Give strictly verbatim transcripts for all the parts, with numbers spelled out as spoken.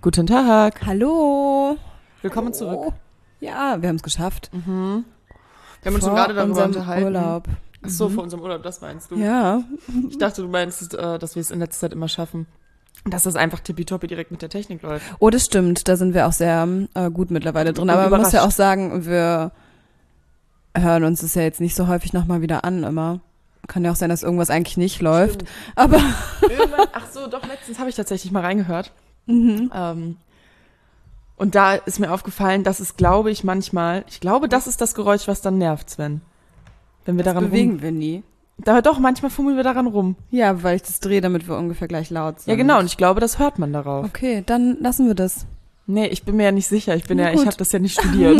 Guten Tag. Hallo. Willkommen zurück. Oh. Ja, wir haben es geschafft. Mhm. Wir haben uns schon gerade darüber unterhalten. Urlaub. Ach so, vor unserem Urlaub, das meinst du? Ja. Ich dachte, du meinst, dass wir es in letzter Zeit immer schaffen. Dass das einfach tippitoppi direkt mit der Technik läuft. Oh, das stimmt. Da sind wir auch sehr äh, gut mittlerweile drin. Aber man muss ja auch sagen, wir hören uns das ja jetzt nicht so häufig nochmal wieder an immer. Kann ja auch sein, dass irgendwas eigentlich nicht läuft. Stimmt. Aber Irgendwann, ach so, doch, letztens habe ich tatsächlich mal reingehört. Mhm. Ähm, und da ist mir aufgefallen, dass es, glaube ich, manchmal, ich glaube, das ist das Geräusch, was dann nervt, Sven. Wenn wir das daran bewegen rum, wir nie. Da, doch, manchmal fummeln wir daran rum. Ja, weil ich das drehe, damit wir ungefähr gleich laut sind. Ja, genau, und ich glaube, das hört man darauf. Okay, dann lassen wir das. Nee, ich bin mir ja nicht sicher. Ich bin Na ja, gut. ich habe das ja nicht studiert.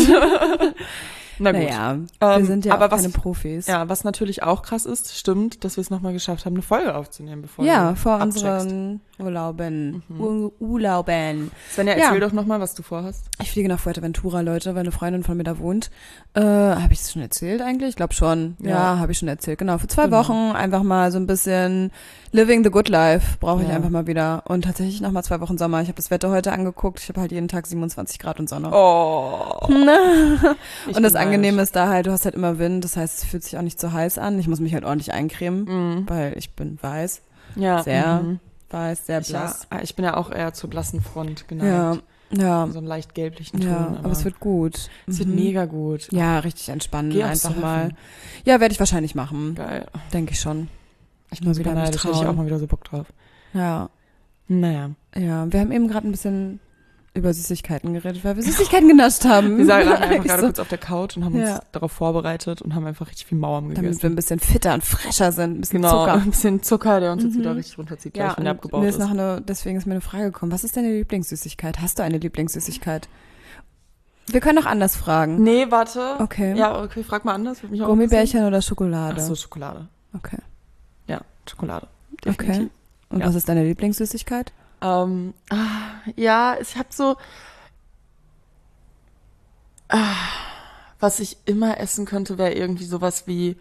Na gut. Naja, Ähm, wir sind ja aber auch was, keine Profis. Ja, was natürlich auch krass ist, stimmt, dass wir es nochmal geschafft haben, eine Folge aufzunehmen, bevor Ja, du vor abcheckst. unseren Urlauben. Mhm. Ur Urlauben. Svenja, Ja. erzähl doch nochmal, was du vorhast. Ich fliege nach Fuerteventura, Leute, weil eine Freundin von mir da wohnt. Äh, habe ich das schon erzählt eigentlich? Ich glaube schon. Ja, Ja. habe ich schon erzählt. Genau, für zwei Genau. Wochen einfach mal so ein bisschen living the good life brauche ich Ja. einfach mal wieder. Und tatsächlich noch mal zwei Wochen Sommer. Ich habe das Wetter heute angeguckt. Ich habe halt jeden Tag siebenundzwanzig Grad und Sonne. Oh. Und das Angenehme ist da halt, du hast halt immer Wind. Das heißt, es fühlt sich auch nicht so heiß an. Ich muss mich halt ordentlich eincremen, Mhm. weil ich bin weiß. Ja. Sehr Mhm. weiß, sehr Ich, ja, blass. ich bin ja auch eher zur blassen Front Ja, geneigt. ja. So einen leicht gelblichen Ton. Ja, aber es wird gut. es wird Mhm. mega gut. Ja, richtig entspannen, Geh auch einfach surfen. mal. Ja, werde ich wahrscheinlich machen, Geil. denke ich schon. Ich bin wieder mich neidisch, hätte ich trauen. auch mal wieder so Bock drauf. Ja, Naja. ja. Wir haben eben gerade ein bisschen über Süßigkeiten geredet, weil wir Süßigkeiten genascht haben. Wir lagen einfach Ich gerade so, kurz auf der Couch und haben Ja. uns darauf vorbereitet und haben einfach richtig viel Mauern gegessen. damit wir ein bisschen fitter und frescher sind, ein bisschen Genau, Zucker. ein bisschen Zucker, der uns jetzt Mhm. wieder richtig runterzieht, gleich, Ja, wenn der und abgebaut mir ist. ist noch eine, deswegen ist mir eine Frage gekommen. Was ist deine Lieblingssüßigkeit? Hast du eine Lieblingssüßigkeit? Wir können auch anders fragen. Nee, warte. Okay. Ja, okay, frag mal anders. Würde mich auch Gummibärchen oder interessieren. Schokolade? Ach so, Schokolade. Okay. Ja, Schokolade. Okay. Definitiv. Und Ja. was ist deine Lieblingssüßigkeit? Ähm, ah, ja, ich habe so, ah, was ich immer essen könnte, wäre irgendwie sowas wie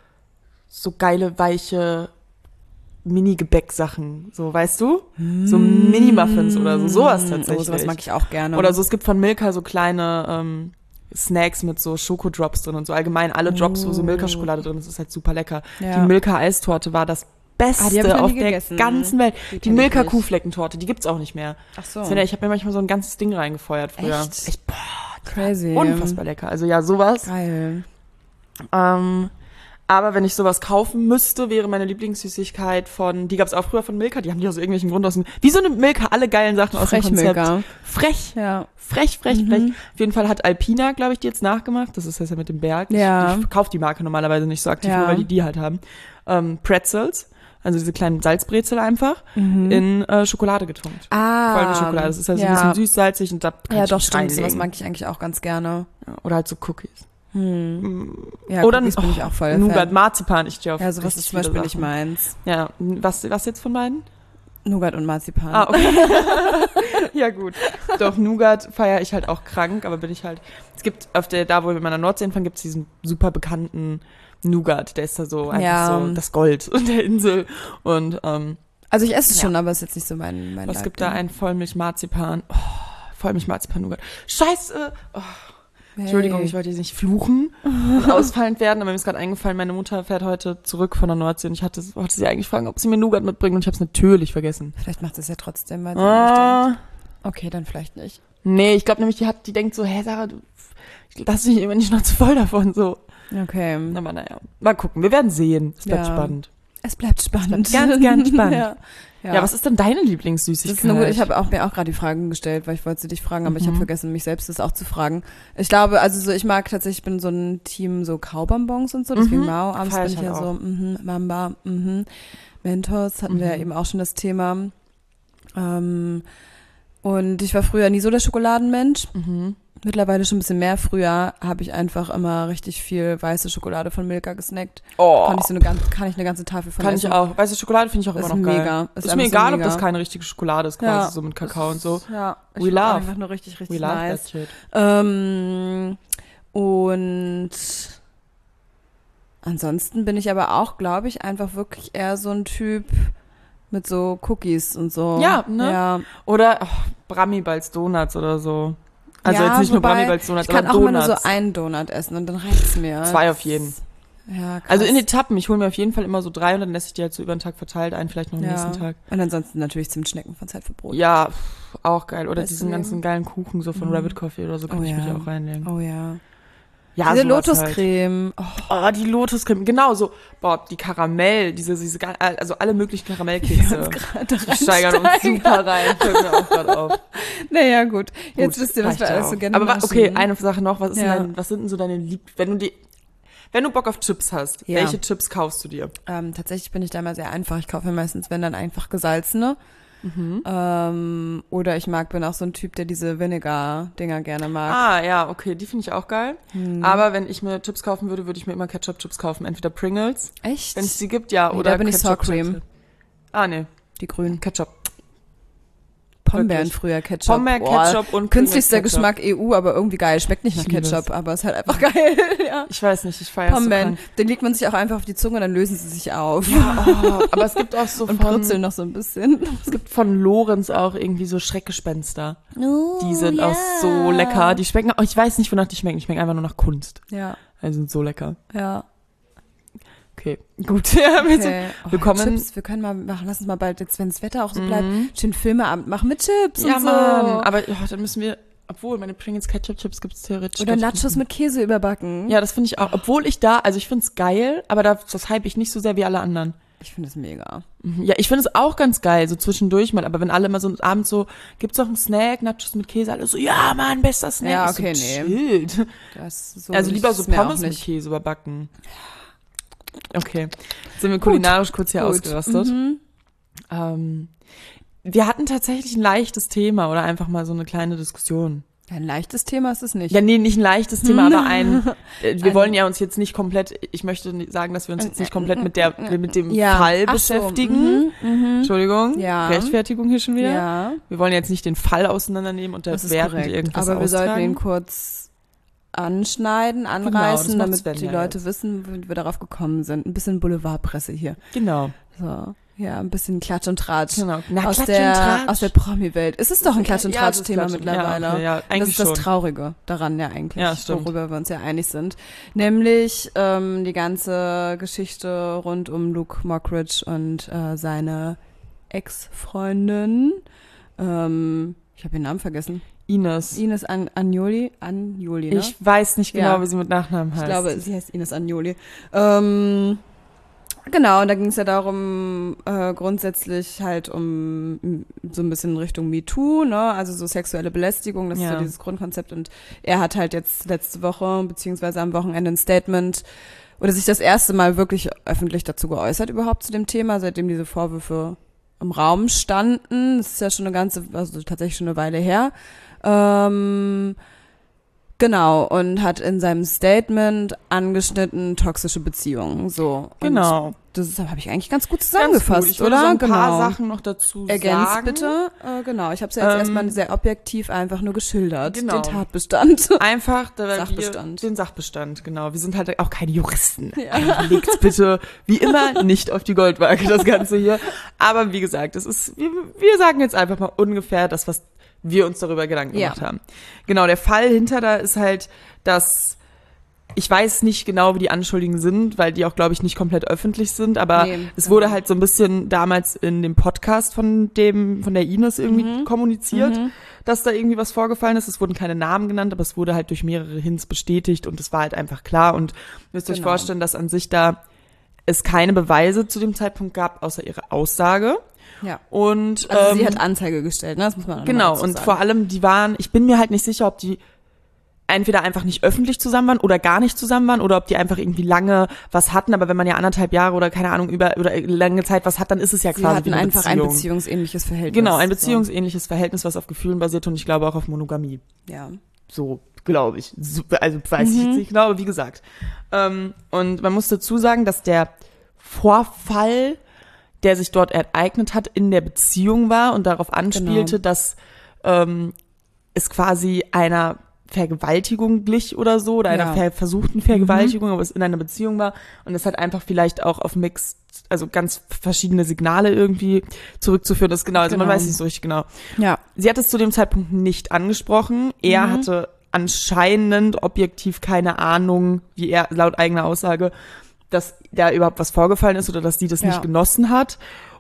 so geile, weiche Mini-Gebäcksachen, so, weißt du? So Mini-Muffins oder so, sowas tatsächlich. Oh, sowas mag ich auch gerne. Oder so, es gibt von Milka so kleine ähm, Snacks mit so Schokodrops drin und so allgemein alle Drops, wo so Oh. Milka-Schokolade drin ist, ist halt super lecker. Ja. Die Milka-Eistorte war das Beste Ah, die hab ich noch auf nie der gegessen. ganzen Welt. Die Die kenn ich Milka-Kuhfleckentorte, die gibt's auch nicht mehr. Ach so. Svenja, ich habe mir manchmal so ein ganzes Ding reingefeuert früher. Echt? Echt boah, Crazy. unfassbar lecker. Also ja, sowas. Geil. Ähm, aber wenn ich sowas kaufen müsste, wäre meine Lieblingssüßigkeit von, die gab's auch früher von Milka, die haben die aus irgendwelchen Grund aus dem, wie so eine Milka, alle geilen Sachen aus dem Konzept. Frechmilka. Frech. Ja. Frech, frech, Mhm. frech. Auf jeden Fall hat Alpina, glaube ich, die jetzt nachgemacht. Das ist das ja mit dem Berg. Ja. Ich, ich kaufe die Marke normalerweise nicht so aktiv, Ja. nur weil die die halt haben. Ähm, Pretzels, also diese kleinen Salzbrezel einfach, Mhm. in äh, Schokolade getunkt. Ah. Vollmilchschokolade. Das ist halt so ja. ein bisschen süß, salzig und da kann Ja, ich doch, mich stimmt. reinlegen. Das mag ich eigentlich auch ganz gerne. Ja, oder halt so Cookies. Hm. Ja, Oder Cookies bin ich auch voll Nougat, Fan. Marzipan, ich stehe auf Ja, sowas richtig ist zum Beispiel viele nicht Sachen. meins. Ja, was, was jetzt von beiden? Nougat und Marzipan. Ah, okay. Ja, gut. Doch, Nougat feiere ich halt auch krank, aber bin ich halt, es gibt auf der, da wo wir in meiner Nordsee hinfahren, gibt es diesen super bekannten Nougat, der ist da so einfach Ja. so das Gold der Insel und, ähm, Also ich esse es Ja. schon, aber es ist jetzt nicht so mein, mein was gibt da? Ein Vollmilch-Marzipan. Oh, Vollmilch-Marzipan-Nougat. Scheiße! Oh, Hey. Entschuldigung, ich wollte jetzt nicht fluchen und ausfallend werden, aber mir ist gerade eingefallen, meine Mutter fährt heute zurück von der Nordsee und ich hatte, wollte sie eigentlich fragen, ob sie mir Nougat mitbringt und ich habe es natürlich vergessen. Vielleicht macht es ja trotzdem, weil sie Ah, nicht denkt. Okay, dann vielleicht nicht. nee, ich glaube nämlich, die hat, die denkt so, hä, Sarah, du, ich lass dich immer nicht noch zu voll davon, so. Okay. Aber naja, mal gucken, wir werden sehen. Es bleibt Ja. spannend. Es bleibt spannend. bleibt ganz, ganz spannend. ja. Ja. was ist denn deine Das Lieblingssüßigkeit? ist eine gute, ich habe auch mir auch gerade die Fragen gestellt, weil ich wollte sie dich fragen, aber ich habe Mhm. vergessen, mich selbst das auch zu fragen. Ich glaube, also so, ich mag tatsächlich, ich bin so ein Team so Kaubonbons und so, deswegen Mhm. Mau, abends Feier bin ich ich ja halt so, auch. mhm, Mamba, mhm. Mentos hatten wir ja Mhm. eben auch schon das Thema. Ähm, und ich war früher nie so der Schokoladenmensch. Mhm. Mittlerweile schon ein bisschen mehr. Früher habe ich einfach immer richtig viel weiße Schokolade von Milka gesnackt. Oh, Kann ich so eine ganze, kann ich eine ganze Tafel von kann essen. ich auch. Weiße Schokolade finde ich auch Das immer ist noch geil. mega. Ist, Ist mir einfach so egal, ob mega. das keine richtige Schokolade ist, quasi Ja. so mit Kakao und so. Ja, We ich love. einfach nur richtig, richtig We love nice. that shit. Ähm, und ansonsten bin ich aber auch, glaube ich, einfach wirklich eher so ein Typ mit so Cookies und so. Ja, ne? Ja, Oder, oh, Brammy-Balls Donuts oder so. Also ja, jetzt nicht wobei, nur Brammy-Balls Donuts, ich kann aber auch Donuts. immer nur so einen Donut essen und dann reicht's mir. Zwei auf jeden. Ja, krass. Also in Etappen. Ich hole mir auf jeden Fall immer so drei und dann esse ich die halt so über den Tag verteilt ein, vielleicht noch am ja. nächsten Tag. Und ansonsten natürlich Zimtschnecken von Zeit für Brot. Ja, pff, auch geil. Oder Beste diesen Leben. ganzen geilen Kuchen so von Mhm. Rabbit Coffee oder so kann Oh ich ja. mich auch reinlegen. Oh ja. Ja, Diese sowas Lotuscreme. Halt. Oh, die Lotuscreme. Genau so. Boah, die Karamell, diese, diese, ge- also alle möglichen Karamellkekse. Wir steigern uns super rein. Fällt mir auch gerade auf. Naja, gut. Jetzt Gut, wisst ihr, was reicht wir ja alles auch. so gerne Aber wa- machen. okay, eine Sache noch. Was, ist Ja. denn dein, was sind denn so deine Lieb... Wenn du die... Wenn du Bock auf Chips hast, Ja. welche Chips kaufst du dir? Ähm, tatsächlich bin ich da immer sehr einfach. Ich kaufe mir meistens, wenn dann einfach gesalzene. Mhm. Ähm, oder ich mag, bin auch so ein Typ, der diese Vinegar-Dinger gerne mag. Ah, ja, okay, die finde ich auch geil. Hm. Aber wenn ich mir Chips kaufen würde, würde ich mir immer Ketchup-Chips kaufen. Entweder Pringles, Echt? wenn es die gibt, ja, Nee, oder da bin ich Sour Ketchup-Chips. Cream. Ah, nee, Die grünen. Ketchup. Pombeeren Wirklich. früher, Ketchup. Pombeer, Boah, Ketchup und Künstlichster Pringles Ketchup. Geschmack E U, aber irgendwie geil. Schmeckt nicht nach Ich liebe Ketchup, es. aber ist halt einfach geil. ja. Ich weiß nicht, ich feiere es so Pombeeren. krank. Den legt man sich auch einfach auf die Zunge und dann lösen sie sich auf. Ja, oh, aber es gibt auch so Und von, brutzeln noch so ein bisschen. es gibt von Lorenz auch irgendwie so Schreckgespenster. Oh, Die sind auch so lecker. Die schmecken, oh, ich weiß nicht, wonach die schmecken. Die schmecken einfach nur nach Kunst. Ja, Also sind so lecker. ja. Okay, gut. Ja, wir sind, Okay. wir kommen- Chips, wir können mal machen, lass uns mal bald, jetzt, wenn das Wetter auch so Mhm. bleibt, schön Filmeabend machen mit Chips ja, und so. Mann. Aber oh, dann müssen wir, obwohl meine Pringles Ketchup Chips gibt es theoretisch. Oder glaub ich, Nachos mit Käse überbacken. Ja, das finde ich auch. Obwohl ich da, also ich finde es geil, aber da, das hype ich nicht so sehr wie alle anderen. Ich finde es mega. Mhm. Ja, ich finde es auch ganz geil, so zwischendurch mal. Aber wenn alle mal so abends so, gibt's noch einen Snack, Nachos mit Käse, alle so, ja, Mann, bester Snack. Ja, Ich so, okay, nee. chillt. Das so Also lieber so ist mir auch Pommes mit nicht. Käse überbacken. Okay, jetzt sind wir kulinarisch kurz hier Gut. ausgerastet. Mhm. Ähm, wir hatten tatsächlich ein leichtes Thema oder einfach mal so eine kleine Diskussion. Ja, ein leichtes Thema ist es nicht. Ja, nee, nicht ein leichtes Thema, aber ein, äh, wir Ein- wollen ja uns jetzt nicht komplett, ich möchte nicht sagen, dass wir uns jetzt nicht komplett mit der, mit dem Ja. Fall Ach so, beschäftigen. mhm, mhm. Entschuldigung, Ja. Rechtfertigung hier schon wieder. Ja, Wir wollen jetzt nicht den Fall auseinandernehmen und das ist wertend korrekt. irgendwas Aber wir sollten ihn austragen. kurz anschneiden, das anreißen, macht damit Sven die ja Leute jetzt. wissen, wie wir darauf gekommen sind. Ein bisschen Boulevardpresse hier. Genau. So, ja, ein bisschen Klatsch und Tratsch. genau. Na, Aus Klatsch der, und Tratsch. aus der Promi-Welt. Es ist doch ein Klatsch- und Ja, das ist Tratsch-Thema Klatsch und- mittlerweile. Ja, okay, ja, das eigentlich ist das schon. Traurige daran ja eigentlich, Ja, stimmt. worüber wir uns ja einig sind. Nämlich ähm, die ganze Geschichte rund um Luke Mockridge und äh, seine Ex-Freundin. Ähm, ich habe ihren Namen vergessen. Ines. Ines An Agnoli. Agnoli, ne? Ich weiß nicht genau, Ja. wie sie mit Nachnamen heißt. Ich glaube, sie heißt Ines Agnoli. Ähm, genau, und da ging es ja darum, äh, grundsätzlich halt um m, so ein bisschen Richtung MeToo, ne? Also so sexuelle Belästigung, das ist Ja. so dieses Grundkonzept. Und er hat halt jetzt letzte Woche, beziehungsweise am Wochenende ein Statement oder sich das erste Mal wirklich öffentlich dazu geäußert überhaupt zu dem Thema, seitdem diese Vorwürfe im Raum standen. Das ist ja schon eine ganze, also tatsächlich schon eine Weile her. Ähm, genau, und hat in seinem Statement angeschnitten toxische Beziehungen. So. Und Genau. das habe ich eigentlich ganz gut Ganz zusammengefasst, gut. Ich würde oder? so ein genau. paar Sachen noch dazu Ergänzt sagen. bitte. Äh, genau, ich habe es ja jetzt Ähm, erstmal sehr objektiv einfach nur geschildert. genau. Den Tatbestand. Einfach da Sachbestand. Wir, den Sachbestand, genau. Wir sind halt auch keine Juristen. Ja. Also legt's bitte, wie immer, nicht auf die Goldwaage, das Ganze hier. Aber wie gesagt, es ist, wir, wir sagen jetzt einfach mal ungefähr das, was wir uns darüber Gedanken Ja. gemacht haben. Genau, der Fall hinter da ist halt, dass ich weiß nicht genau, wie die Anschuldigungen sind, weil die auch, glaube ich, nicht komplett öffentlich sind, aber Nee, es genau. wurde halt so ein bisschen damals in dem Podcast von dem, von der Ines irgendwie Mhm. kommuniziert, Mhm. dass da irgendwie was vorgefallen ist. Es wurden keine Namen genannt, aber es wurde halt durch mehrere Hints bestätigt und es war halt einfach klar. Und müsst euch Genau. vorstellen, dass an sich da es keine Beweise zu dem Zeitpunkt gab, außer ihre Aussage. Ja. Und Also ähm, sie hat Anzeige gestellt, ne? Das muss man auch genau, noch mal dazu und sagen. vor allem, die waren, ich bin mir halt nicht sicher, ob die entweder einfach nicht öffentlich zusammen waren oder gar nicht zusammen waren oder ob die einfach irgendwie lange was hatten, aber wenn man ja anderthalb Jahre oder keine Ahnung über oder lange Zeit was hat, dann ist es ja Sie quasi hatten wie eine einfach Beziehung. ein beziehungsähnliches Verhältnis. Genau, ein So. beziehungsähnliches Verhältnis, was auf Gefühlen basiert und ich glaube auch auf Monogamie. Ja. So, glaube ich. So, also weiß ich jetzt nicht genau, aber wie gesagt. Ähm, und man muss dazu sagen, dass der Vorfall, der sich dort ereignet hat, in der Beziehung war und darauf anspielte, Genau. dass ähm, es quasi einer Vergewaltigung glich oder so, oder einer Ja. ver versuchten Vergewaltigung, aber es in einer Beziehung war und es hat einfach vielleicht auch auf Mix, also ganz verschiedene Signale irgendwie zurückzuführen. Das ist genau, also man Genau. weiß nicht so richtig genau. Ja. Sie hat es zu dem Zeitpunkt nicht angesprochen. Er Mhm. hatte anscheinend objektiv keine Ahnung, wie er laut eigener Aussage, dass da überhaupt was vorgefallen ist oder dass sie das Ja. nicht genossen hat.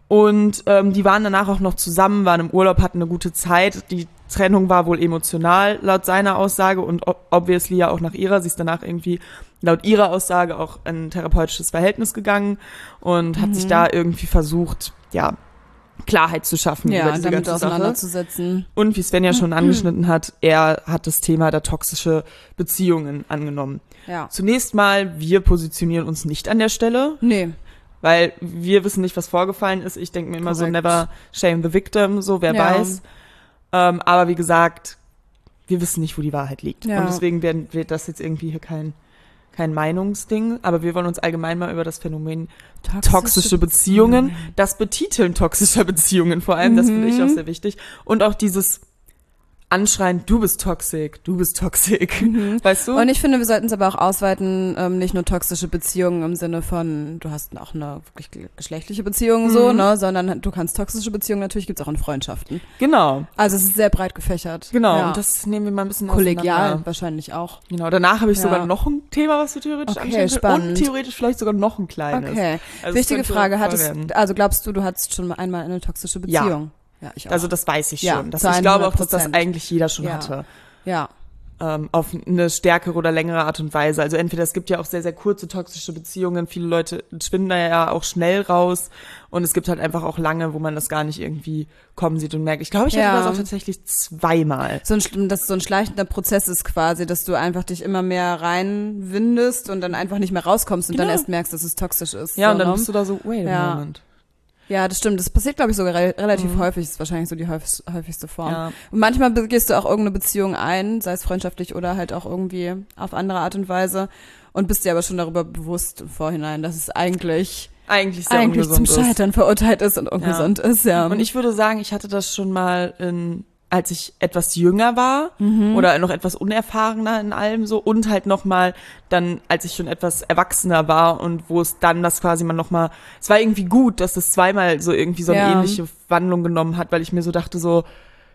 Und ähm, die waren danach auch noch zusammen, waren im Urlaub, hatten eine gute Zeit. Die Trennung war wohl emotional laut seiner Aussage und ob- obviously ja auch nach ihrer. Sie ist danach irgendwie laut ihrer Aussage auch in ein therapeutisches Verhältnis gegangen und hat Mhm. sich da irgendwie versucht, ja, Klarheit zu schaffen über Ja, diese damit ganze Sache. auseinanderzusetzen. Und wie Sven ja schon angeschnitten hat, er hat das Thema der toxische Beziehungen angenommen. Ja. Zunächst mal, wir positionieren uns nicht an der Stelle, Nee. weil wir wissen nicht, was vorgefallen ist. Ich denke mir immer Korrekt. so, never shame the victim, so wer Ja. weiß. Ähm, aber wie gesagt, wir wissen nicht, wo die Wahrheit liegt. Ja. Und deswegen werden wir das jetzt irgendwie hier kein, kein Meinungsding, aber wir wollen uns allgemein mal über das Phänomen toxische Beziehungen, das Betiteln toxischer Beziehungen vor allem, das finde ich auch sehr wichtig. Und auch dieses Anschreien, du bist toxic, du bist toxic, weißt du? Und ich finde, wir sollten es aber auch ausweiten, ähm, nicht nur toxische Beziehungen im Sinne von, du hast auch eine wirklich ge- geschlechtliche Beziehung so, Mhm. ne, sondern du kannst toxische Beziehungen, natürlich gibt's auch in Freundschaften. Genau, Also es ist sehr breit gefächert. genau. Ja. Und das nehmen wir mal ein bisschen kollegial auseinander. wahrscheinlich auch. Genau, danach habe ich Ja. sogar noch ein Thema, was wir theoretisch Okay, anschauen können. spannend. Und theoretisch vielleicht sogar noch ein kleines. Okay. Also es Wichtige könnte Frage, voll hattest, werden. also glaubst du, du hattest schon mal einmal eine toxische Ja. Beziehung? Ja, ich auch. Also das weiß ich Ja, schon. Das, zu ich glaube auch, dass das hundert Prozent. eigentlich jeder schon Ja. hatte. ja. Ähm, auf eine stärkere oder längere Art und Weise. Also entweder es gibt ja auch sehr, sehr kurze toxische Beziehungen. Viele Leute schwinden da ja auch schnell raus. Und es gibt halt einfach auch lange, wo man das gar nicht irgendwie kommen sieht und merkt. Ich glaube, ich hatte Ja. das auch tatsächlich zweimal. So ein, dass so ein schleichender Prozess ist quasi, dass du einfach dich immer mehr reinwindest und dann einfach nicht mehr rauskommst und dann Genau. erst merkst, dass es toxisch ist. Ja, so, und dann ne? bist du da so, wait a Ja. moment. Ja, das stimmt. Das passiert, glaube ich, sogar re relativ Mhm. häufig. Das ist wahrscheinlich so die häufig, häufigste Form. Ja. Und manchmal gehst du auch irgendeine Beziehung ein, sei es freundschaftlich oder halt auch irgendwie auf andere Art und Weise und bist dir aber schon darüber bewusst im Vorhinein, dass es eigentlich, Eigentlich sehr eigentlich zum ungesund ist. Scheitern verurteilt ist und ungesund ist, ja. Und ich würde sagen, ich hatte das schon mal in, als ich etwas jünger war Mhm. oder noch etwas unerfahrener in allem so und halt noch mal dann, als ich schon etwas erwachsener war und wo es dann das quasi man noch mal, es war irgendwie gut, dass es zweimal so irgendwie so eine Ja. ähnliche Wandlung genommen hat, weil ich mir so dachte so,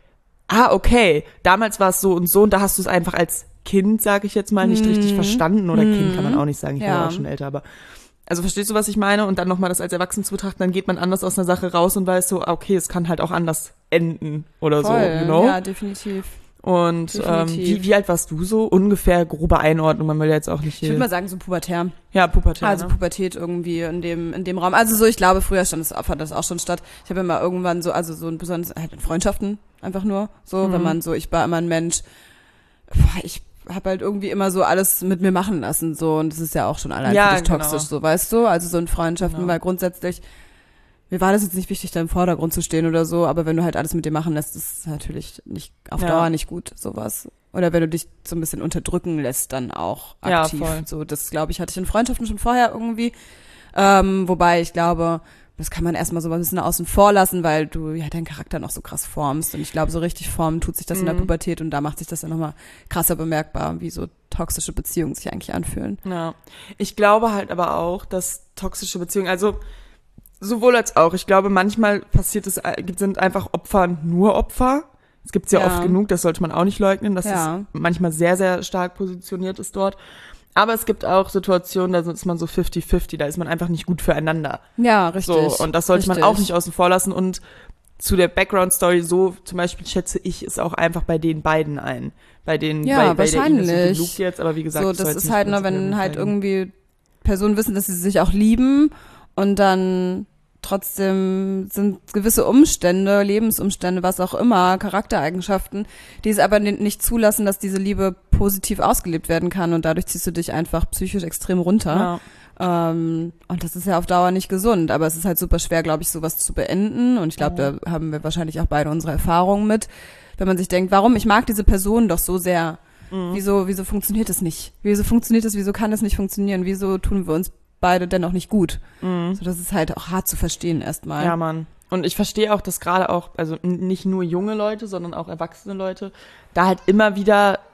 ah, okay, damals war es so und so und da hast du es einfach als Kind, sage ich jetzt mal, nicht Mhm. richtig verstanden oder Kind kann man auch nicht sagen, ich bin Ja. ja auch schon älter, aber also verstehst du, was ich meine? Und dann nochmal das als Erwachsen zu betrachten, dann geht man anders aus einer Sache raus und weiß so, okay, es kann halt auch anders enden oder Voll, so, you know? ja, definitiv. Und ähm, Definitiv. wie, wie alt warst du so? Ungefähr grobe Einordnung, man will ja jetzt auch nicht Ich hier. würde mal sagen, so pubertär. ja, Pubertät. Also ne? Pubertät irgendwie in dem in dem Raum. Also so, ich glaube, früher stand es, fand das auch schon statt. Ich habe immer irgendwann so, also so ein besonders halt in Freundschaften einfach nur so, Mhm. wenn man so, ich war immer ein Mensch, boah, ich habe halt irgendwie immer so alles mit mir machen lassen so und das ist ja auch schon allein Ja, für dich genau. toxisch, so weißt du. Also so in Freundschaften, Genau. weil grundsätzlich mir war das jetzt nicht wichtig, da im Vordergrund zu stehen oder so, aber wenn du halt alles mit dir machen lässt, ist natürlich nicht auf Ja. Dauer nicht gut, sowas. Oder wenn du dich so ein bisschen unterdrücken lässt, dann auch Ja, aktiv. voll. So, das glaube ich, hatte ich in Freundschaften schon vorher irgendwie. Ähm, wobei ich glaube, das kann man erstmal so ein bisschen außen vor lassen, weil du ja deinen Charakter noch so krass formst. Und ich glaube, so richtig formen tut sich das in der Mhm. Pubertät und da macht sich das dann nochmal krasser bemerkbar, wie so toxische Beziehungen sich eigentlich anfühlen. Ja. Ich glaube halt aber auch, dass toxische Beziehungen, also sowohl als auch, ich glaube, manchmal passiert es, äh, sind einfach Opfer nur Opfer. Es gibt es ja, Ja. oft genug, das sollte man auch nicht leugnen, dass Ja. es manchmal sehr, sehr stark positioniert ist dort. Aber es gibt auch Situationen, da ist man so fifty fifty, da ist man einfach nicht gut füreinander. Ja, richtig. So, und das sollte man richtig. auch nicht außen vor lassen. Und zu der Background-Story, so zum Beispiel schätze ich es auch einfach bei den beiden ein. Bei den, Ja, bei, bei der Ines und wahrscheinlich. Luke jetzt, aber wie gesagt, So, ich soll das jetzt ist nicht halt nur, prinzipiell wenn halt zeigen. irgendwie Personen wissen, dass sie sich auch lieben und dann trotzdem sind gewisse Umstände, Lebensumstände, was auch immer, Charaktereigenschaften, die es aber ni- nicht zulassen, dass diese Liebe positiv ausgelebt werden kann und dadurch ziehst du dich einfach psychisch extrem runter. Ja. Ähm, und das ist ja auf Dauer nicht gesund, aber es ist halt super schwer, glaube ich, sowas zu beenden und ich glaube, da haben wir wahrscheinlich auch beide unsere Erfahrungen mit, wenn man sich denkt, warum, ich mag diese Person doch so sehr, Mhm. wieso, wieso funktioniert es nicht? Wieso funktioniert es, wieso kann es nicht funktionieren? Wieso tun wir uns beide dennoch nicht gut? Mhm. So, das ist halt auch hart zu verstehen erstmal. Ja, Mann. Und ich verstehe auch, dass gerade auch, also n- nicht nur junge Leute, sondern auch erwachsene Leute, da halt immer wieder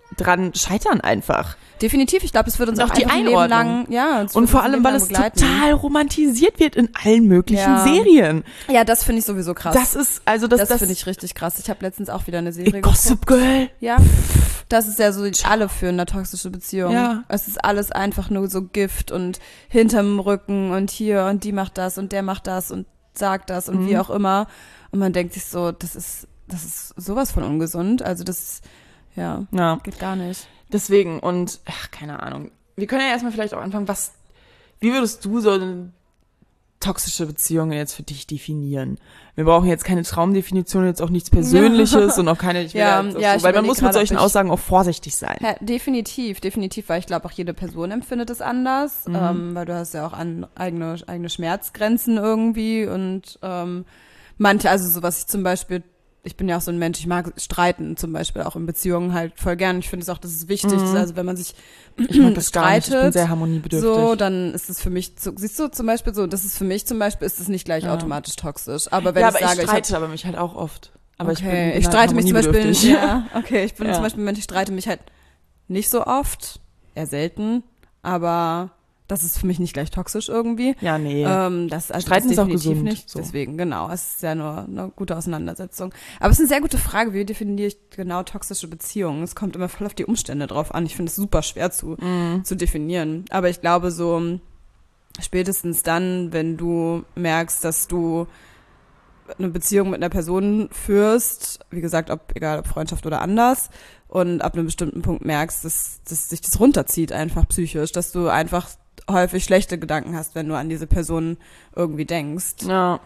dran scheitern einfach. Definitiv, ich glaube, es wird uns auch, auch die ein Leben lang, ja, und vor allem, weil es begleiten. Total romantisiert wird in allen möglichen ja. Serien. Ja, das finde ich sowieso krass. Das ist, also das, das, das finde ich richtig krass. Ich habe letztens auch wieder eine Serie Gossip geguckt. Girl. Ja, das ist ja so, alle führen eine toxische Beziehung. Ja. Es ist alles einfach nur so Gift und hinterm Rücken und hier und die macht das und der macht das und sagt das und mhm. wie auch immer. Und man denkt sich so, das ist, das ist sowas von ungesund. Also das, ja, ja. geht gar nicht. Deswegen und, ach, keine Ahnung. Wir können ja erstmal vielleicht auch anfangen, was, wie würdest du so eine toxische Beziehung jetzt für dich definieren? Wir brauchen jetzt keine Traumdefinition, jetzt auch nichts Persönliches und auch keine, ich will ja, jetzt auch ja, so, weil man muss mit solchen ich, Aussagen auch vorsichtig sein. Ja, definitiv, definitiv, weil ich glaube, auch jede Person empfindet es anders, mhm. ähm, weil du hast ja auch an, eigene, eigene Schmerzgrenzen irgendwie und ähm, manche, also so was ich zum Beispiel, ich bin ja auch so ein Mensch, ich mag streiten zum Beispiel auch in Beziehungen halt voll gern. Ich finde es auch, dass es wichtig ist, also wenn man sich ich mag das gar nicht. streitet, ich bin sehr harmoniebedürftig. So, dann ist es für mich, so, siehst du zum Beispiel so, das ist für mich zum Beispiel, ist es nicht gleich ja. automatisch toxisch. Aber wenn ja, ich aber sage, ich streite ich hab, aber mich halt auch oft. Aber okay, ich, bin, bin ich streite halt mich zum Beispiel, ja, ja, okay, ich bin ja. zum Beispiel ein Mensch, ich streite mich halt nicht so oft, eher selten, aber das ist für mich nicht gleich toxisch irgendwie. Ja, nee. Ähm, das, also Streiten das ist auch definitiv gesund. Nicht. So. Deswegen, genau. Es ist ja nur eine gute Auseinandersetzung. Aber es ist eine sehr gute Frage. Wie definiere ich genau toxische Beziehungen? Es kommt immer voll auf die Umstände drauf an. Ich finde es super schwer zu, mm. zu definieren. Aber ich glaube so, spätestens dann, wenn du merkst, dass du eine Beziehung mit einer Person führst, wie gesagt, ob egal ob Freundschaft oder anders, und ab einem bestimmten Punkt merkst, dass, dass sich das runterzieht einfach psychisch, dass du einfach häufig schlechte Gedanken hast, wenn du an diese Person irgendwie denkst. Ja.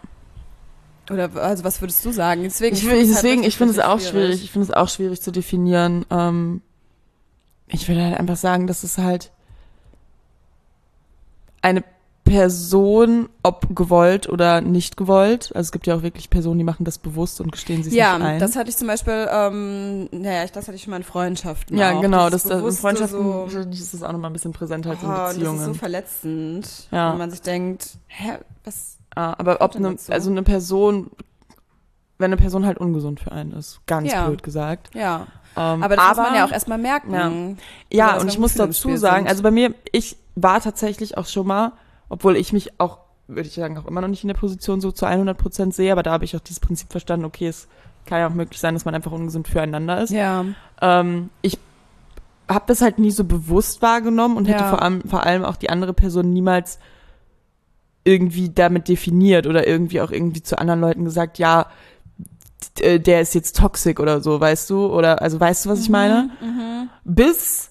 Oder also was würdest du sagen? Deswegen, ich, ich, deswegen, ich finde es auch schwierig. schwierig. Ich finde es auch schwierig zu definieren. Ähm, ich würde halt einfach sagen, dass es halt eine Person, ob gewollt oder nicht gewollt, also es gibt ja auch wirklich Personen, die machen das bewusst und gestehen sich ja, nicht ein. Ja, das hatte ich zum Beispiel, ähm, naja, das hatte ich schon mal in Freundschaften. Ja, auch. genau, das, das in Freundschaften so, ist das auch nochmal ein bisschen präsenter als oh, in Beziehungen. Das ist so verletzend, ja. wenn man sich denkt, hä, was? Ah, aber ob eine, also eine Person, wenn eine Person halt ungesund für einen ist, ganz ja. blöd gesagt. Ja. Ähm, aber das aber, muss man ja auch erstmal merken. Ja, ja und ich muss dazu sagen, also bei mir, ich war tatsächlich auch schon mal, obwohl ich mich auch, würde ich sagen, auch immer noch nicht in der Position so zu hundert Prozent sehe, aber da habe ich auch dieses Prinzip verstanden, okay, es kann ja auch möglich sein, dass man einfach ungesund füreinander ist. Ja. Ähm, ich habe das halt nie so bewusst wahrgenommen und ja. hätte vor allem, vor allem auch die andere Person niemals irgendwie damit definiert oder irgendwie auch irgendwie zu anderen Leuten gesagt, ja, der ist jetzt toxic oder so, weißt du? Oder, also weißt du, was ich meine? Mhm. Bis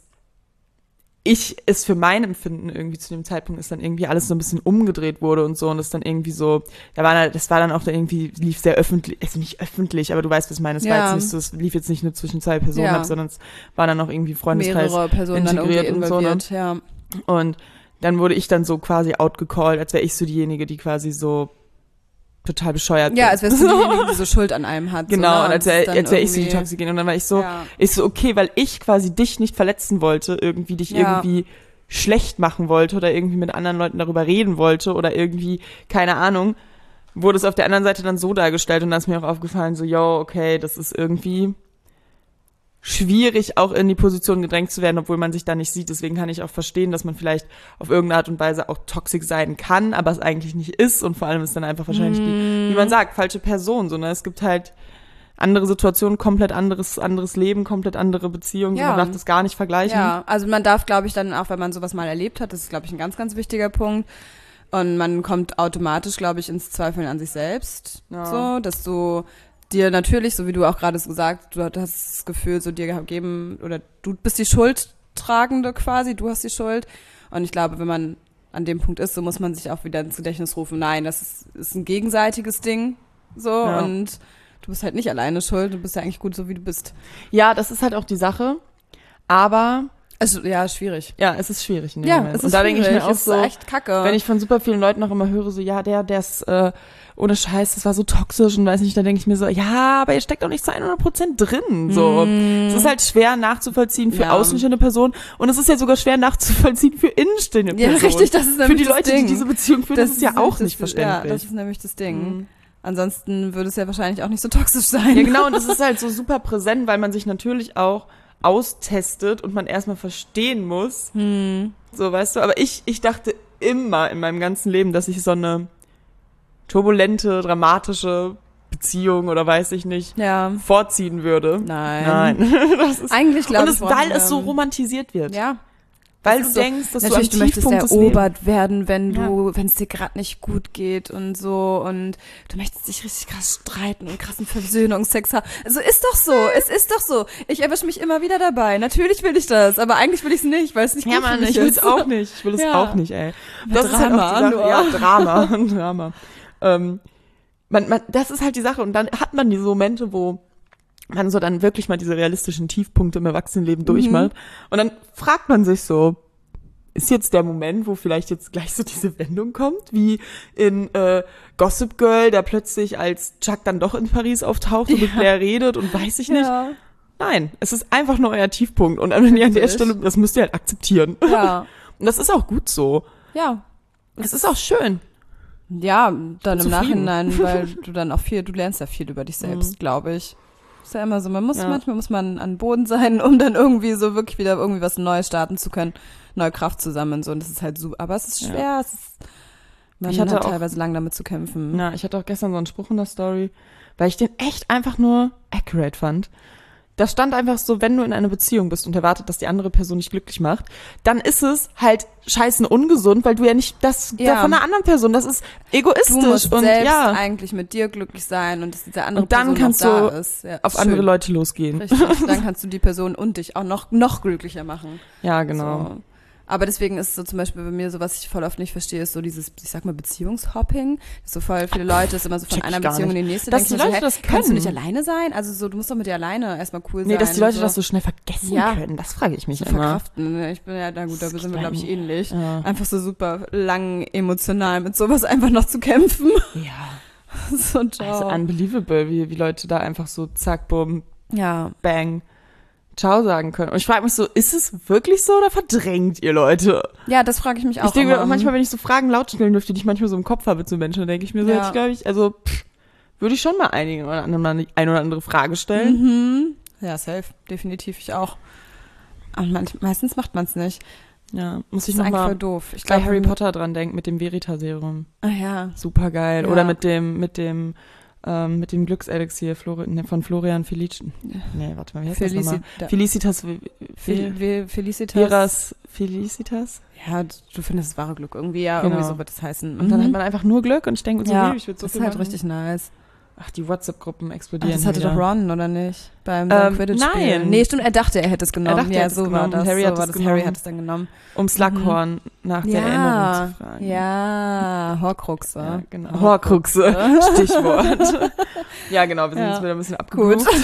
ich es für mein Empfinden irgendwie zu dem Zeitpunkt ist dann irgendwie alles so ein bisschen umgedreht wurde und so und das dann irgendwie so, da war dann, das war dann auch dann irgendwie, lief sehr öffentlich, also nicht öffentlich, aber du weißt, was ich meine, es ja. war jetzt nicht so, es lief jetzt nicht nur zwischen zwei Personen ja. ab, sondern es war dann auch irgendwie Freundeskreis mehrere Personen integriert dann und so, ne? Ja. Und dann wurde ich dann so quasi outgecallt, als wäre ich so diejenige, die quasi so total bescheuert Ja, bin. als wärst du diejenige, die so Schuld an einem hat. Genau, so, ne? und als wäre als wär ich so die Toxikerin. Und dann war ich so, ja. ich so, okay, weil ich quasi dich nicht verletzen wollte, irgendwie dich ja. irgendwie schlecht machen wollte oder irgendwie mit anderen Leuten darüber reden wollte oder irgendwie, keine Ahnung, wurde es auf der anderen Seite dann so dargestellt und dann ist mir auch aufgefallen, so, yo, okay, das ist irgendwie schwierig, auch in die Position gedrängt zu werden, obwohl man sich da nicht sieht. Deswegen kann ich auch verstehen, dass man vielleicht auf irgendeine Art und Weise auch toxisch sein kann, aber es eigentlich nicht ist und vor allem ist dann einfach wahrscheinlich die, wie man sagt, falsche Person, sondern es gibt halt andere Situationen, komplett anderes anderes Leben, komplett andere Beziehungen, ja. man darf das gar nicht vergleichen. Ja, also man darf, glaube ich, dann auch, wenn man sowas mal erlebt hat, das ist, glaube ich, ein ganz, ganz wichtiger Punkt. Und man kommt automatisch, glaube ich, ins Zweifeln an sich selbst. Ja. So, dass du dir natürlich, so wie du auch gerade so gesagt, du hast das Gefühl, so dir gegeben, oder du bist die Schuldtragende quasi, du hast die Schuld. Und ich glaube, wenn man an dem Punkt ist, so muss man sich auch wieder ins Gedächtnis rufen, nein, das ist, ist ein gegenseitiges Ding. So, ja. Und du bist halt nicht alleine schuld, du bist ja eigentlich gut so, wie du bist. Ja, das ist halt auch die Sache, aber also, ja, schwierig. Ja, es ist schwierig in dem ja, Moment. Es ist und da denke ich mir auch es so, ist echt kacke. Wenn ich von super vielen Leuten auch immer höre, so, ja, der, der ist äh, ohne Scheiß, das war so toxisch und weiß nicht, da denke ich mir so, ja, aber ihr steckt doch nicht zu hundert Prozent drin. So. Mm. Es ist halt schwer nachzuvollziehen für ja. außenstehende Personen und es ist ja sogar schwer nachzuvollziehen für innenstehende Personen. Ja, richtig, das ist nämlich Für die das Leute, Ding. die diese Beziehung führen, das, das ist ja auch nicht das, verständlich. Ja, das ist nämlich das Ding. Mm. Ansonsten würde es ja wahrscheinlich auch nicht so toxisch sein. Ja, genau, und das ist halt so super präsent, weil man sich natürlich auch austestet und man erstmal verstehen muss. Hm. So, weißt du, aber ich, ich dachte immer in meinem ganzen Leben, dass ich so eine turbulente, dramatische Beziehung oder weiß ich nicht, Ja. vorziehen würde. Nein. Nein. Das ist, Eigentlich glaube und ich, es, weil wollen, es so ähm, romantisiert wird. Ja. Weil Das du ist so, denkst, dass natürlich, du du am möchtest Tiefpunkt des erobert werden, wenn du, Ja. wenn es dir gerade nicht gut geht und so und du möchtest dich richtig krass streiten und krassen Versöhnungsex haben. Also ist doch so, es ist doch so. Ich erwische mich immer wieder dabei. Natürlich will ich das, aber eigentlich will ich es nicht, weil es nicht Ja, gut Mann, für mich ich will ist. es auch nicht. Ich will es Ja. auch nicht, ey. Das Drama, ist halt auch die Sache. nur. Ja, Drama, Drama. Ähm, man, man, das ist halt die Sache. Und dann hat man diese Momente, wo man so dann wirklich mal diese realistischen Tiefpunkte im Erwachsenenleben durchmacht. Und dann fragt man sich so, ist jetzt der Moment, wo vielleicht jetzt gleich so diese Wendung kommt, wie in äh, Gossip Girl, der plötzlich als Chuck dann doch in Paris auftaucht und mit Blair redet und weiß ich nicht. Ja. Nein, es ist einfach nur euer Tiefpunkt. Und wenn ihr an der Richtig. Stelle, das müsst ihr halt akzeptieren. Ja. Und das ist auch gut so. Ja. Es ist auch schön. Ja, dann im Zufrieden. Nachhinein, weil du dann auch viel, du lernst ja viel über dich selbst, Mhm. glaube ich. Ist ja immer so, man muss, Ja. manchmal muss man an Boden sein, um dann irgendwie so wirklich wieder irgendwie was Neues starten zu können, neue Kraft zusammen so und das ist halt super, aber es ist schwer, Ja. es ist, man Ich hatte hat auch- teilweise lang damit zu kämpfen. Ja, ich hatte auch gestern so einen Spruch in der Story, weil ich den echt einfach nur accurate fand. Da stand einfach so, wenn du in einer Beziehung bist und erwartet, dass die andere Person dich glücklich macht, dann ist es halt scheißen ungesund, weil du ja nicht das Ja. da von einer anderen Person, das ist egoistisch Du musst und selbst ja, eigentlich mit dir glücklich sein und dass diese andere Und dann Person kannst noch da du ist. Ja, auf ist andere schön. Leute losgehen. Richtig, dann kannst du die Person und dich auch noch, noch glücklicher machen. Ja, genau. So. Aber deswegen ist so zum Beispiel bei mir so, was ich voll oft nicht verstehe, ist so dieses, ich sag mal, Beziehungshopping. Dass so voll viele Leute ist immer so von Check ich einer gar Beziehung nicht. in die nächste. Dass Denkst du die so, Leute hä, das kannst du können. nicht alleine sein? Also so, du musst doch mit dir alleine erstmal cool sein. Nee, dass die Leute so. das so schnell vergessen Ja. können, das frage ich mich so immer. verkraften. Ich bin ja, na gut, da Das sind wir, glaube ich, klein. ähnlich. Ja. Einfach so super lang emotional mit sowas einfach noch zu kämpfen. Ja. so, ciao. Also unbelievable, wie, wie Leute da einfach so zack, bumm, ja. bang, ciao sagen können. Und ich frage mich so, ist es wirklich so oder verdrängt ihr Leute? Ja, das frage ich mich auch Ich denke immer. mir auch manchmal, wenn ich so Fragen laut stellen dürfte, die ich manchmal so im Kopf habe zu Menschen, dann denke ich mir so, Ja. hätte ich glaube ich, also pff, würde ich schon mal einigen oder anderen mal eine oder andere Frage stellen. Mhm. Ja, safe. Definitiv, ich auch. Aber manch, meistens macht man es nicht. Ja, muss Das ich ist eigentlich voll nochmal doof. Ich bei glaub, Harry wenn- Potter dran denken, mit dem Verita-Serum. Ah ja. Super geil. Ja. Oder mit dem, mit dem, ähm, mit dem Glückselixier Flori ne, von Florian Felic. Nee, warte mal, wie heißt das Felici nochmal? Felicitas, Fel Fel Fel Felicitas. Veras Felicitas. Ja, du findest das wahre Glück irgendwie, ja, Genau. irgendwie so wird das heißen. Und dann Mhm. hat man einfach nur Glück und ich denke so, ja, nee, ich würde so das viel ist halt machen. richtig nice. Ach, die WhatsApp-Gruppen Ach, explodieren das hatte wieder. doch Ron, oder nicht? Beim, Ähm, beim Quidditch-Spiel. nein. Nee, stimmt, er dachte, er hätte es genommen. dachte, er ja, hätte es so war genommen. das. Harry so hat war es das. Harry genommen. hat es dann genommen. Um Slughorn nach der Erinnerung zu fragen. Ja, Horcruxe. Ja, genau. Horcruxe, Stichwort. Ja, genau, wir sind Ja. jetzt wieder ein bisschen Gut. abgeguckt.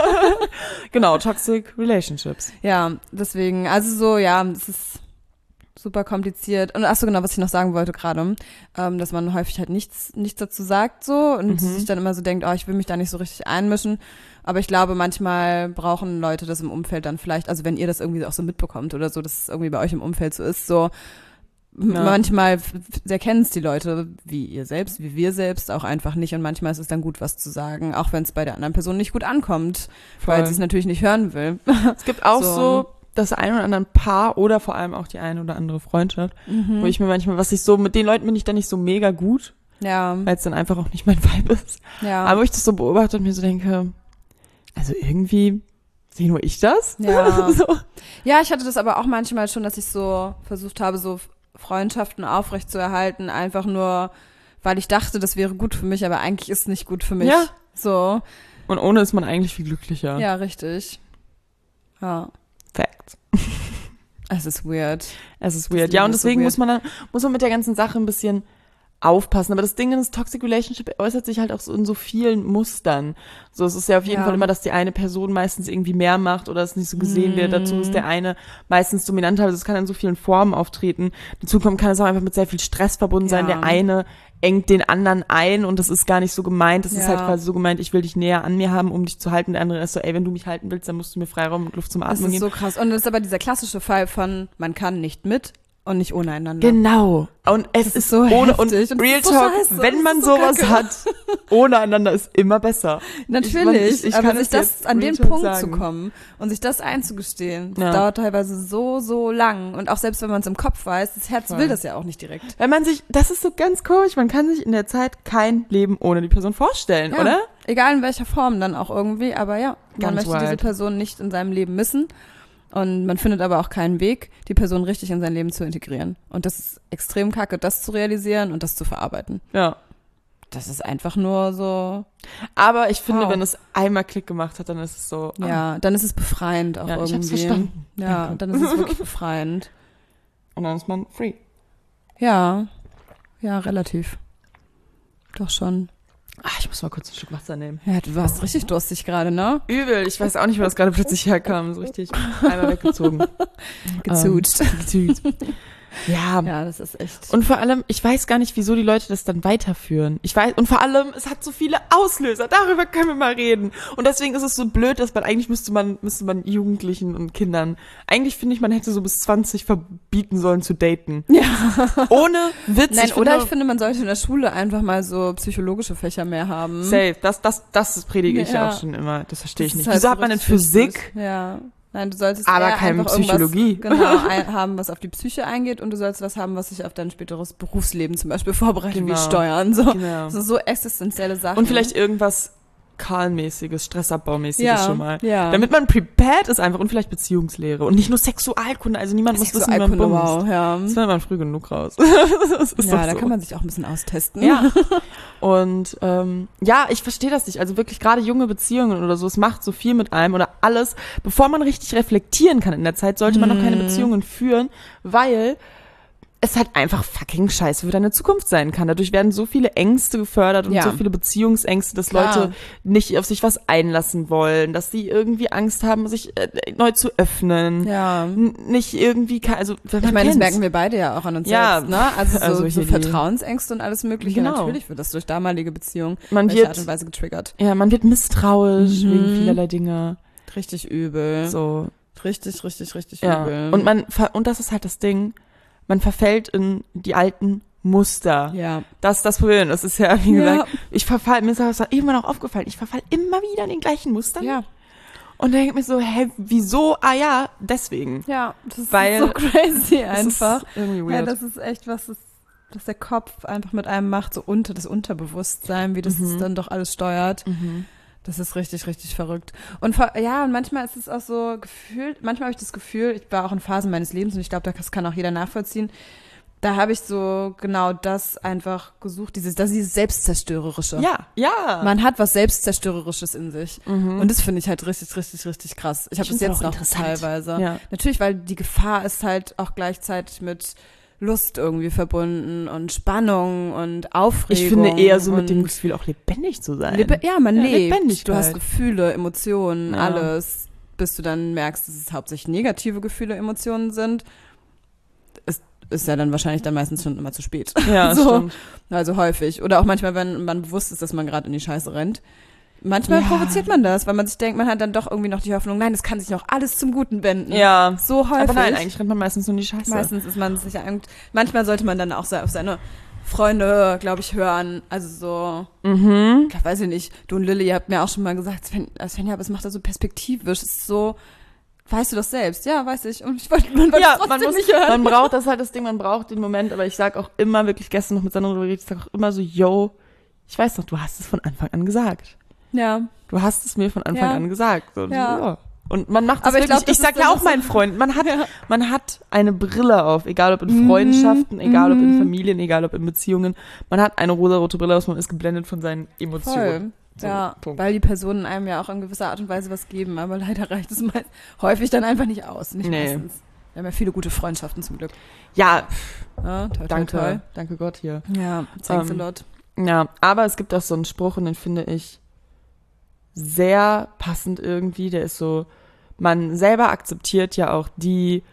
Genau, Toxic Relationships. Ja, deswegen, also so, ja, es ist super kompliziert. Und ach so, genau, was ich noch sagen wollte gerade, ähm, dass man häufig halt nichts, nichts dazu sagt so und Mhm. sich dann immer so denkt, oh, ich will mich da nicht so richtig einmischen. Aber ich glaube, manchmal brauchen Leute das im Umfeld dann vielleicht, also wenn ihr das irgendwie auch so mitbekommt oder so, dass es irgendwie bei euch im Umfeld so ist, so Ja. manchmal f- f- erkennen es die Leute, wie ihr selbst, wie wir selbst auch einfach nicht und manchmal ist es dann gut, was zu sagen, auch wenn es bei der anderen Person nicht gut ankommt, weil Voll. sie es natürlich nicht hören will. Es gibt auch So. so, das ein oder andere Paar oder vor allem auch die eine oder andere Freundschaft, wo ich mir manchmal, was ich so, mit den Leuten bin ich dann nicht so mega gut, Ja, weil es dann einfach auch nicht mein Vibe ist. ja. Aber wo ich das so beobachte und mir so denke, also irgendwie sehe nur ich das? Ja. so. Ja, ich hatte das aber auch manchmal schon, dass ich so versucht habe, so Freundschaften aufrechtzuerhalten, einfach nur, weil ich dachte, das wäre gut für mich, aber eigentlich ist es nicht gut für mich. Ja. So, Und ohne ist man eigentlich viel glücklicher. ja, richtig. Ja, Fact. es ist weird. Es ist Das weird. Ja, Leben und ist so deswegen weird. muss man dann, muss man mit der ganzen Sache ein bisschen aufpassen. Aber das Ding ist, Toxic Relationship äußert sich halt auch so in so vielen Mustern. So, es ist ja auf jeden Ja. Fall immer, dass die eine Person meistens irgendwie mehr macht oder es nicht so gesehen wird. Dazu ist der eine meistens dominanter. Also es kann in so vielen Formen auftreten. Dazu kommt, kann es auch einfach mit sehr viel Stress verbunden sein. Ja. Der eine engt den anderen ein und das ist gar nicht so gemeint. Das ist Ja. halt quasi so gemeint, ich will dich näher an mir haben, um dich zu halten. Der andere ist so, ey, wenn du mich halten willst, dann musst du mir Freiraum und Luft zum Das Atmen ist geben. so krass. Und das ist aber dieser klassische Fall von, man kann nicht mit, und nicht ohne einander. Genau. Und es ist, ist so ohne und heftig und Real so Talk, scheiße, wenn man so sowas kacke. hat, ohne einander ist immer besser. Natürlich, Ich, ich, ich aber kann sich es das jetzt an Real den Talk Punkt sagen. zu kommen und sich das einzugestehen, das Ja. dauert teilweise so, so lang. Und auch selbst wenn man es im Kopf weiß, das Herz Voll. will das ja auch nicht direkt. Wenn man sich, das ist so ganz komisch, man kann sich in der Zeit kein Leben ohne die Person vorstellen, Ja. oder? Egal in welcher Form dann auch irgendwie, aber ja, man Ganz möchte diese wild. Person nicht in seinem Leben missen. Und man findet aber auch keinen Weg, die Person richtig in sein Leben zu integrieren. Und das ist extrem kacke, das zu realisieren und das zu verarbeiten. Ja. Das ist einfach nur so, Aber ich finde, Wow. wenn es einmal Klick gemacht hat, dann ist es so. ah, ja, dann ist es befreiend auch Ja, ich irgendwie. hab's verstanden. Ja, Danke. dann ist es wirklich befreiend. Und dann ist man free. Ja, ja, relativ. Doch schon. Ach, ich muss mal kurz ein Stück Wasser nehmen. Ja, du warst richtig durstig gerade, ne? Übel, ich weiß auch nicht, wo das gerade plötzlich herkam. So richtig einmal weggezogen. Gezutscht. Ähm, gezutscht. Ja. Ja, das ist echt. Und vor allem, ich weiß gar nicht, wieso die Leute das dann weiterführen. Ich weiß, und vor allem, es hat so viele Auslöser. Darüber können wir mal reden. Und deswegen ist es so blöd, dass man, eigentlich müsste man, müsste man Jugendlichen und Kindern, eigentlich finde ich, man hätte so bis zwanzig verbieten sollen zu daten. Ja. Ohne Witz. Nein, ich oder finde, ich finde, man sollte in der Schule einfach mal so psychologische Fächer mehr haben. safe. Das, das, das predige ich Ja. auch schon immer. Das verstehe ich Das nicht. ist halt Wieso so hat man denn richtig Physik? wichtig. Ja. Nein, du solltest Aber eher keine einfach irgendwas, Psychologie. genau, ein, haben, was auf die Psyche eingeht, und du sollst was haben, was sich auf dein späteres Berufsleben zum Beispiel vorbereitet, wie Genau. Steuern. So. Genau. So, so existenzielle Sachen. Und vielleicht irgendwas Karl-mäßiges, Stressabbaumäßiges ja, schon mal. Ja. Damit man prepared ist einfach, und vielleicht Beziehungslehre und nicht nur Sexualkunde, also niemand muss wissen, wie man Sexualkunde, bumst. wow, ja. Das findet man früh genug raus. Das ist Ja, doch da so. kann man sich auch ein bisschen austesten. Ja. Und ähm, ja, ich verstehe das nicht. Also wirklich gerade junge Beziehungen oder so, es macht so viel mit einem oder alles. Bevor man richtig reflektieren kann in der Zeit, sollte man noch keine Mhm. Beziehungen führen, weil es halt einfach fucking scheiße für deine Zukunft sein kann. Dadurch werden so viele Ängste gefördert und Ja. so viele Beziehungsängste, dass Klar. Leute nicht auf sich was einlassen wollen, dass sie irgendwie Angst haben, sich äh, neu zu öffnen. Ja. N- Nicht irgendwie, ka- also wenn Ich man meine, das kennt's. merken wir beide ja auch an uns Ja, selbst, ne? Also so, also so hier die- Vertrauensängste und alles Mögliche. Genau. Natürlich wird das durch damalige Beziehungen Man welche wird, Art und Weise getriggert. ja, man wird misstrauisch Mhm. wegen vielerlei Dinge. Richtig übel. So, Richtig, richtig, richtig ja. übel. Und man, ver- und das ist halt das Ding, man verfällt in die alten Muster. ja. Das ist das Problem. Das ist ja, wie Ja. gesagt, ich verfall, mir ist das immer noch aufgefallen, ich verfall immer wieder in den gleichen Mustern. Ja. Und denke mir so, hä, wieso? Ah ja, deswegen. Ja, das ist Weil so crazy Das einfach. ist irgendwie Ja, weird. das ist echt was, das, was der Kopf einfach mit einem macht, so unter das Unterbewusstsein, wie das Mhm. dann doch alles steuert. mhm. Das ist richtig, richtig verrückt. Und vor, ja, und manchmal ist es auch so gefühlt, manchmal habe ich das Gefühl, ich war auch in Phasen meines Lebens und ich glaube, das kann auch jeder nachvollziehen. Da habe ich so genau das einfach gesucht, dieses, das ist dieses Selbstzerstörerische. Ja, ja. Man hat was Selbstzerstörerisches in sich. Mhm. Und das finde ich halt richtig, richtig, richtig krass. Ich habe Ich das find's jetzt auch noch interessant. teilweise. Ja. Natürlich, weil die Gefahr ist halt auch gleichzeitig mit Lust irgendwie verbunden und Spannung und Aufregung. Ich finde eher so mit dem und Gefühl, auch lebendig zu sein. Lebe ja, man Ja, lebt. Lebendigkeit. Du hast Gefühle, Emotionen, Ja. alles. Bis du dann merkst, dass es hauptsächlich negative Gefühle, Emotionen sind, ist, ist ja dann wahrscheinlich dann meistens schon immer zu spät. Ja, so. stimmt. Also häufig. Oder auch manchmal, wenn man bewusst ist, dass man gerade in die Scheiße rennt. Manchmal Ja. provoziert man das, weil man sich denkt, man hat dann doch irgendwie noch die Hoffnung, nein, das kann sich noch alles zum Guten wenden. Ja. So häufig. Aber nein, eigentlich rennt man meistens nur in die Scheiße. Meistens ist man sich eigentlich, manchmal sollte man dann auch so auf seine Freunde, glaube ich, hören. Also so, Mhm. ich weiß ich nicht, du und Lilly, ihr habt mir auch schon mal gesagt, Sven, Svenja, aber es macht das so perspektivisch. Es ist so, weißt du das selbst? Ja, weiß ich. Und ich wollte man wollte Ja, es trotzdem man muss, nicht hören. man braucht, das ist halt das Ding, man braucht den Moment, aber ich sag auch immer, wirklich gestern noch mit Sandra drüber geredet, ich sag auch immer so, yo, ich weiß noch, du hast es von Anfang an gesagt. Ja. Du hast es mir von Anfang Ja. an gesagt. Und, Ja. ja. Und man macht das Aber ich wirklich, glaub, das ich sag ist ja dann auch so- meinen Freunden, man hat, Ja. man hat eine Brille auf, egal ob in Mhm, Freundschaften, egal ob in mhm. Familien, egal ob in Beziehungen. Man hat eine rosarote Brille auf, man ist geblendet von seinen Emotionen. Voll. So, ja, Punkt. weil die Personen einem ja auch in gewisser Art und Weise was geben, aber leider reicht es meist häufig dann einfach nicht aus. Nicht Nee. meistens. Wir haben ja viele gute Freundschaften zum Glück. Ja, Ja, toll, danke, toll, toll. danke Gott hier. Ja, thanks Ähm, a lot. Ja, aber es gibt auch so einen Spruch und den finde ich sehr passend irgendwie. Der ist so, man selber akzeptiert ja auch die,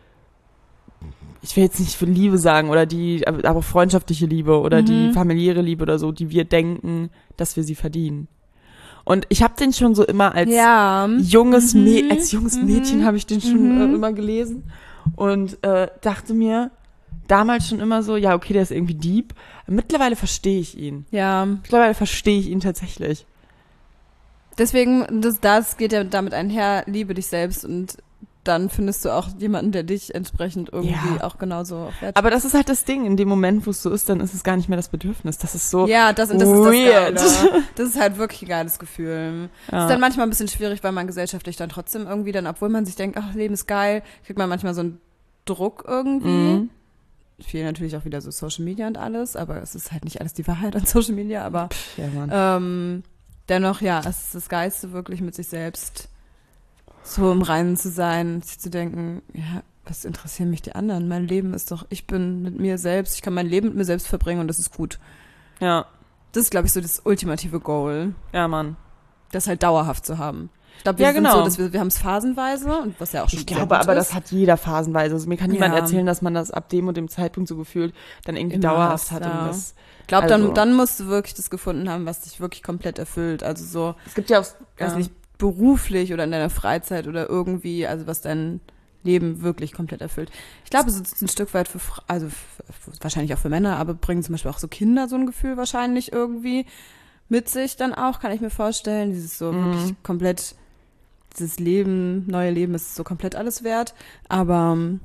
ich will jetzt nicht für Liebe sagen, oder die, aber aber freundschaftliche Liebe oder Mhm. die familiäre Liebe oder so, die wir denken, dass wir sie verdienen. Und ich habe den schon so immer als Ja. junges, Mhm. Mä- als junges Mhm. Mädchen habe ich den schon Mhm. äh, immer gelesen und äh, dachte mir, damals schon immer so, ja, okay, der ist irgendwie deep. Mittlerweile verstehe ich ihn. Ja. Mittlerweile verstehe ich ihn tatsächlich. Deswegen, das, das geht ja damit einher, liebe dich selbst und dann findest du auch jemanden, der dich entsprechend irgendwie Ja. auch genauso wertschätzt. Aber das ist halt das Ding, in dem Moment, wo es so ist, dann ist es gar nicht mehr das Bedürfnis. Das ist so Ja, das, das weird. ist das Geile. Das ist halt wirklich ein geiles Gefühl. Ja. Ist dann manchmal ein bisschen schwierig, weil man gesellschaftlich dann trotzdem irgendwie dann, obwohl man sich denkt, ach, Leben ist geil, kriegt man manchmal so einen Druck irgendwie. Mhm. Viel natürlich auch wieder so Social Media und alles, aber es ist halt nicht alles die Wahrheit an Social Media, aber Ja, Mann. ähm, dennoch, ja, es ist das Geilste, wirklich mit sich selbst so im Reinen zu sein, sich zu denken, ja, was interessieren mich die anderen? Mein Leben ist doch, ich bin mit mir selbst, ich kann mein Leben mit mir selbst verbringen und das ist gut. Ja, Das ist, glaube ich, so das ultimative Goal, ja, Mann. das halt dauerhaft zu haben. Ich glaube, wir Ja, sind genau. so, dass wir, wir haben es phasenweise und was ja auch schon Ich sehr glaube gut aber, ist. das hat jeder phasenweise. Also mir kann niemand Ja. erzählen, dass man das ab dem und dem Zeitpunkt so gefühlt dann irgendwie Immer dauerhaft hast, hat. ja. Und das, Ich glaube, also- dann, dann musst du wirklich das gefunden haben, was dich wirklich komplett erfüllt. Also so, es gibt ja auch, weiß ja. nicht, beruflich oder in deiner Freizeit oder irgendwie, also was dein Leben wirklich komplett erfüllt. Ich glaube, es ist ein Stück weit für, Fra- also f- wahrscheinlich auch für Männer, aber bringen zum Beispiel auch so Kinder so ein Gefühl wahrscheinlich irgendwie mit sich dann auch, kann ich mir vorstellen. Dieses so Mhm. wirklich komplett, dieses Leben, neue Leben ist so komplett alles wert. Aber ähm,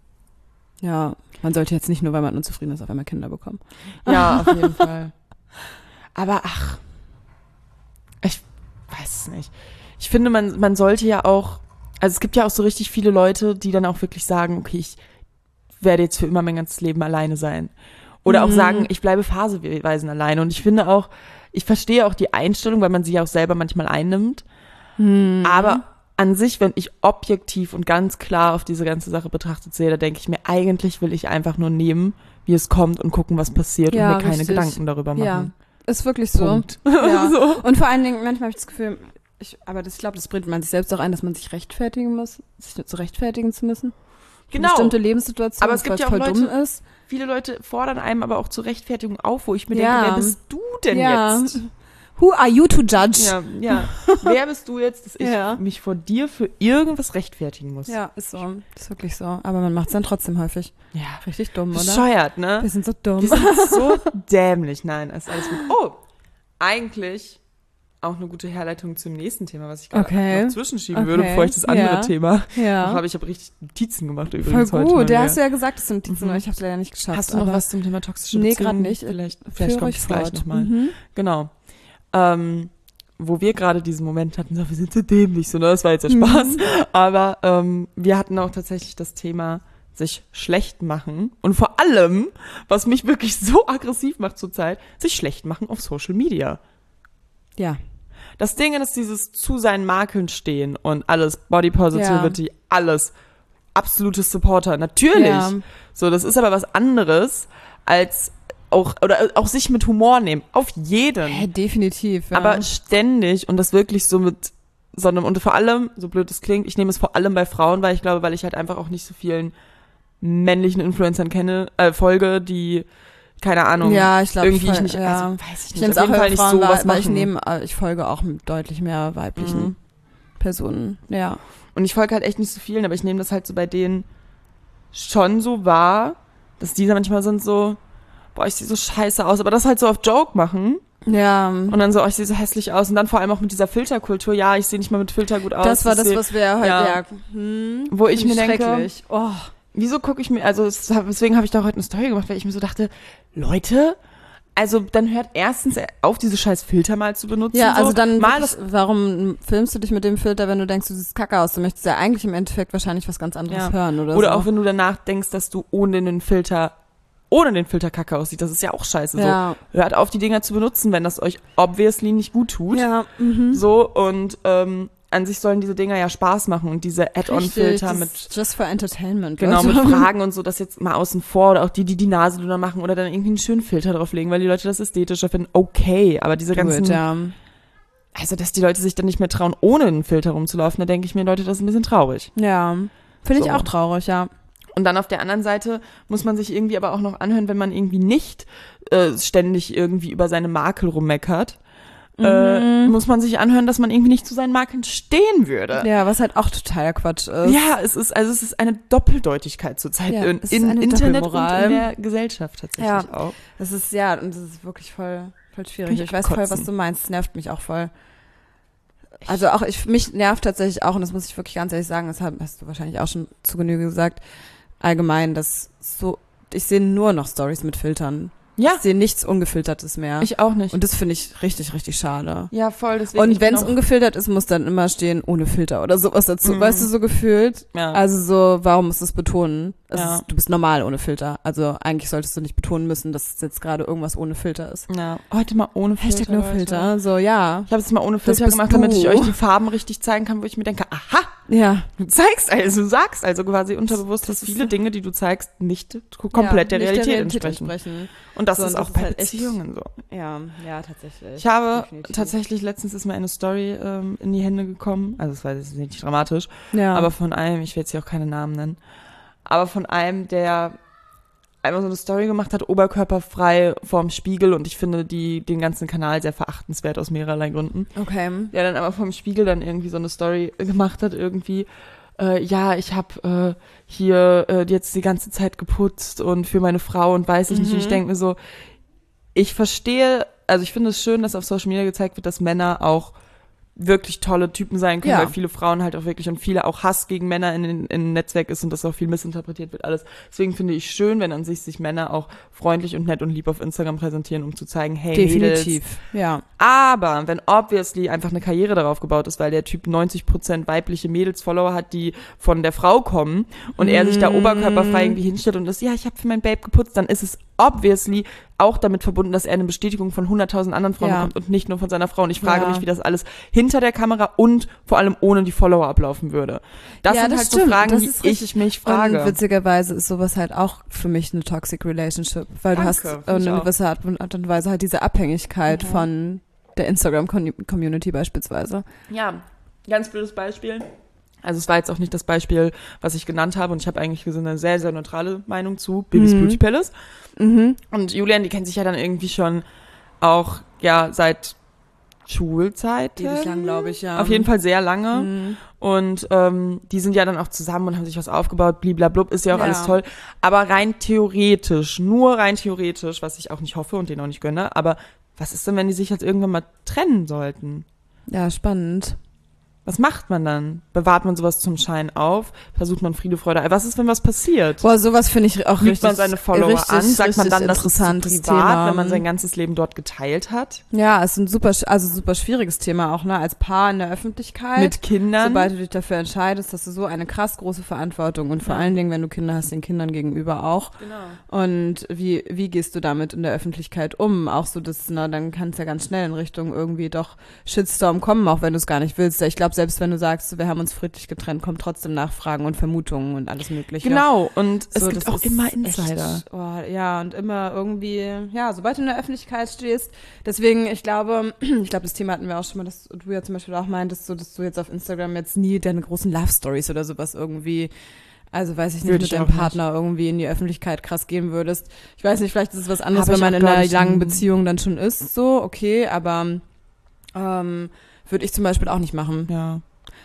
ja, man sollte jetzt nicht nur, weil man unzufrieden ist, auf einmal Kinder bekommen. Ja, auf jeden Fall. Aber ach, ich weiß es nicht. Ich finde, man, man sollte ja auch, also es gibt ja auch so richtig viele Leute, die dann auch wirklich sagen, okay, ich werde jetzt für immer mein ganzes Leben alleine sein. Oder auch Mhm. sagen, ich bleibe phasenweise alleine. Und ich finde auch, ich verstehe auch die Einstellung, weil man sie ja auch selber manchmal einnimmt. Mhm. Aber an sich, wenn ich objektiv und ganz klar auf diese ganze Sache betrachtet sehe, da denke ich mir, eigentlich will ich einfach nur nehmen, wie es kommt und gucken, was passiert Ja, und mir keine richtig. Gedanken darüber machen. Ja, ist wirklich so. Punkt. Ja. So. Und vor allen Dingen, manchmal habe ich das Gefühl, ich, aber das, ich glaube, das bringt man sich selbst auch ein, dass man sich rechtfertigen muss, sich zu rechtfertigen zu müssen. Für Genau. bestimmte Lebenssituationen, Aber es gibt was ja auch voll Leute- dumm ist. Viele Leute fordern einem aber auch zur Rechtfertigung auf, wo ich mir Ja. denke, wer bist du denn Ja. jetzt? Who are you to judge? Ja, ja. Wer bist du jetzt, dass ich Ja. mich vor dir für irgendwas rechtfertigen muss? Ja, ist so. Ist wirklich so. Aber man macht es dann trotzdem häufig. Ja. Richtig dumm, oder? Bescheuert, ne? Wir sind so dumm. Wir sind so dämlich. Nein, ist alles gut. Oh, eigentlich auch eine gute Herleitung zum nächsten Thema, was ich gerade Okay. noch zwischenschieben Okay. würde, bevor ich das andere Ja. Thema ja. habe. Ich habe richtig Notizen gemacht Voll übrigens heute. gut. mal Der wieder. hast du ja gesagt, dass du Notizen, Mhm. aber ich habe es leider nicht geschafft. Hast du noch aber was zum Thema toxische Nee, Beziehungen? grad nicht. Vielleicht, führ vielleicht kommt ruhig es gleich fort. nochmal. Mhm. Genau. Ähm, wo wir gerade diesen Moment hatten, so, wir sind so dämlich, so, ne? Das war jetzt der Mhm. Spaß. Aber ähm, wir hatten auch tatsächlich das Thema sich schlecht machen. Und vor allem, was mich wirklich so aggressiv macht zurzeit, sich schlecht machen auf Social Media. Ja. Das Ding ist dieses zu seinen Makeln stehen und alles, Body Positivity, alles, absolutes Supporter, natürlich. Ja. So, das ist aber was anderes als auch, oder auch sich mit Humor nehmen, auf jeden. Hä, definitiv. Ja. Aber ständig und das wirklich so mit so einem, und vor allem, so blöd es klingt, ich nehme es vor allem bei Frauen, weil ich glaube, weil ich halt einfach auch nicht so vielen männlichen Influencern kenne, äh, folge, die, keine Ahnung, ja, ich glaube, irgendwie ich, ich nicht, ja. also weiß ich Ich nicht, nehme es auf auch jeden Fall bei nicht Frauen so wahr, was weil ich machen. nehme, äh, ich folge auch deutlich mehr weiblichen Mhm. Personen. Ja. Und ich folge halt echt nicht so vielen, aber ich nehme das halt so bei denen schon so wahr, dass diese manchmal sind so, boah, ich sehe so scheiße aus, aber das halt so auf Joke machen Ja. und dann so, oh, ich sehe so hässlich aus und dann vor allem auch mit dieser Filterkultur, ja, ich sehe nicht mal mit Filter gut aus. Das war ich das, seh, was wir heute, ja. ja. Hm, Wo ich find mir denke, schrecklich. Oh. wieso gucke ich mir, also es, deswegen habe ich da heute eine Story gemacht, weil ich mir so dachte, Leute, also dann hört erstens auf, diese scheiß Filter mal zu benutzen. Ja, also so. dann, mal wirklich, das, warum filmst du dich mit dem Filter, wenn du denkst, du siehst kacke aus? Du möchtest ja eigentlich im Endeffekt wahrscheinlich was ganz anderes Ja. hören, oder, oder so. auch wenn du danach denkst, dass du ohne den Filter, ohne den Filter kacke aussieht, das ist ja auch scheiße. Ja. So. Hört auf, die Dinger zu benutzen, wenn das euch obviously nicht gut tut. Ja, mhm. So, und ähm, an sich sollen diese Dinger ja Spaß machen und diese Add-on-Filter Richtig, mit, das ist just for entertainment. genau, Leute. mit Fragen und so, das jetzt mal außen vor oder auch die, die die Nase drüber machen oder dann irgendwie einen schönen Filter drauflegen, weil die Leute das ästhetischer finden. Okay, aber diese Do ganzen, it, ja. also dass die Leute sich dann nicht mehr trauen, ohne einen Filter rumzulaufen, da denke ich mir, Leute, das ist ein bisschen traurig. Ja, finde ich So. auch traurig, ja. Und dann auf der anderen Seite muss man sich irgendwie aber auch noch anhören, wenn man irgendwie nicht äh, ständig irgendwie über seine Makel rummeckert, äh, muss man sich anhören, dass man irgendwie nicht zu seinen Marken stehen würde. Ja, was halt auch totaler Quatsch ist. Ja, es ist, also es ist eine Doppeldeutigkeit zurzeit Ja, in, es ist in eine Internet und Doppelmoral. in der Gesellschaft tatsächlich Ja. auch. Das ist, ja, und das ist wirklich voll, voll schwierig. Kann ich Ich weiß voll, abkotzen. was du meinst. Es nervt mich auch voll. Also auch ich, mich nervt tatsächlich auch, und das muss ich wirklich ganz ehrlich sagen, das hast du wahrscheinlich auch schon zu Genüge gesagt, allgemein, dass so, ich sehe nur noch Stories mit Filtern. Ja. Ich sehe nichts Ungefiltertes mehr. Ich auch nicht. Und das finde ich richtig, richtig schade. Ja, voll. Deswegen Und ich bin wenn es auch- ungefiltert ist, muss dann immer stehen, ohne Filter oder sowas dazu. Mhm. Weißt du, so gefühlt? Ja. Also so, warum musst du es betonen? Es Ja. ist, du bist normal ohne Filter. Also eigentlich solltest du nicht betonen müssen, dass es jetzt gerade irgendwas ohne Filter ist. Ja. Heute mal ohne Filter. Hashtag no Leute. Filter. So, ja. Ich habe es mal ohne Das Filter bist gemacht, damit du. ich euch die Farben richtig zeigen kann, wo ich mir denke, aha, Ja. du zeigst also, du sagst also quasi unterbewusst, Das dass ist viele so- Dinge, die du zeigst, nicht komplett ja, der, nicht Realität entsprechen. entsprechen. Und das So, ist und auch das bei ist halt echt- Beziehungen so. Ja, ja, tatsächlich. Ich habe Definitiv. tatsächlich, letztens ist mir eine Story ähm, in die Hände gekommen, also es war jetzt nicht dramatisch, Ja. aber von einem, ich will jetzt hier auch keine Namen nennen, aber von einem, der einmal so eine Story gemacht hat, oberkörperfrei vorm Spiegel, und ich finde die den ganzen Kanal sehr verachtenswert aus mehrerlei Gründen. Okay. Der dann aber vorm Spiegel dann irgendwie so eine Story gemacht hat, irgendwie, äh, ja, ich habe äh, hier äh, jetzt die ganze Zeit geputzt und für meine Frau und weiß ich nicht, und ich Mhm. denke mir so, ich verstehe, also ich finde es schön, dass auf Social Media gezeigt wird, dass Männer auch wirklich tolle Typen sein können, Ja. weil viele Frauen halt auch wirklich und viele auch Hass gegen Männer in den in Netzwerk ist und das auch viel missinterpretiert wird alles. Deswegen finde ich schön, wenn an sich sich Männer auch freundlich und nett und lieb auf Instagram präsentieren, um zu zeigen, hey Mädels. Definitiv. Ja. Aber wenn obviously einfach eine Karriere darauf gebaut ist, weil der Typ neunzig Prozent weibliche Mädels-Follower hat, die von der Frau kommen und er sich da oberkörperfrei irgendwie hinstellt und das, ja, ich habe für mein Babe geputzt, dann ist es obviously auch damit verbunden, dass er eine Bestätigung von hunderttausend anderen Frauen Ja. bekommt und nicht nur von seiner Frau. Und ich frage Ja. mich, wie das alles hinter der Kamera und vor allem ohne die Follower ablaufen würde. Das Ja, sind das halt stimmt. so Fragen, Das die ist ich richtig. mich frage. Und witzigerweise ist sowas halt auch für mich eine toxic relationship, weil Danke, du hast find in ich einer auch. gewisser Art und Art und Weise halt diese Abhängigkeit Mhm. von der Instagram-Community beispielsweise. Ja, ganz blödes Beispiel. Also es war jetzt auch nicht das Beispiel, was ich genannt habe, und ich habe eigentlich so eine sehr, sehr neutrale Meinung zu Bibis Mhm. Beauty Palace. Mhm. Und Julian, die kennt sich ja dann irgendwie schon auch, ja, seit Schulzeit. Ewig lang, glaube ich, ja. Auf jeden Fall sehr lange. Mhm. Und ähm, die sind ja dann auch zusammen und haben sich was aufgebaut, bliblablub, ist ja auch Ja. alles toll. Aber rein theoretisch, nur rein theoretisch, was ich auch nicht hoffe und denen auch nicht gönne, aber was ist denn, wenn die sich jetzt irgendwann mal trennen sollten? Ja, spannend. Was macht man dann? Bewahrt man sowas zum Schein auf? Versucht man Friede, Freude? Was ist, wenn was passiert? Boah, sowas finde ich auch Lügt richtig man seine Follower richtig, an? Sagt man richtig dann, das ist zu interessantes privat, Thema. wenn man sein ganzes Leben dort geteilt hat? Ja, es ist ein super, also super schwieriges Thema auch, ne, als Paar in der Öffentlichkeit. Mit Kindern? Sobald du dich dafür entscheidest, hast du so eine krass große Verantwortung und vor Ja. allen Dingen, wenn du Kinder hast, den Kindern gegenüber auch. Genau. Und wie, wie gehst du damit in der Öffentlichkeit um? Auch so, dass, na, dann kann es ja ganz schnell in Richtung irgendwie doch Shitstorm kommen, auch wenn du es gar nicht willst. Ich glaube, selbst wenn du sagst, wir haben uns friedlich getrennt, kommen trotzdem Nachfragen und Vermutungen und alles Mögliche. Genau, und es So, gibt das auch ist immer echt, Insider. oh, ja, und immer irgendwie, ja, sobald du in der Öffentlichkeit stehst. Deswegen, ich glaube, ich glaube, das Thema hatten wir auch schon mal, dass du ja zum Beispiel auch meintest, so, dass du jetzt auf Instagram jetzt nie deine großen Love Stories oder sowas irgendwie, also weiß ich nicht, Würde mit ich deinem auch nicht. Partner irgendwie in die Öffentlichkeit krass gehen würdest. Ich weiß nicht, vielleicht ist es was anderes, Hab wenn ich man auch, in einer glaub ich, langen n- Beziehung dann schon ist, so, okay, aber ähm, würde ich zum Beispiel auch nicht machen. Ja.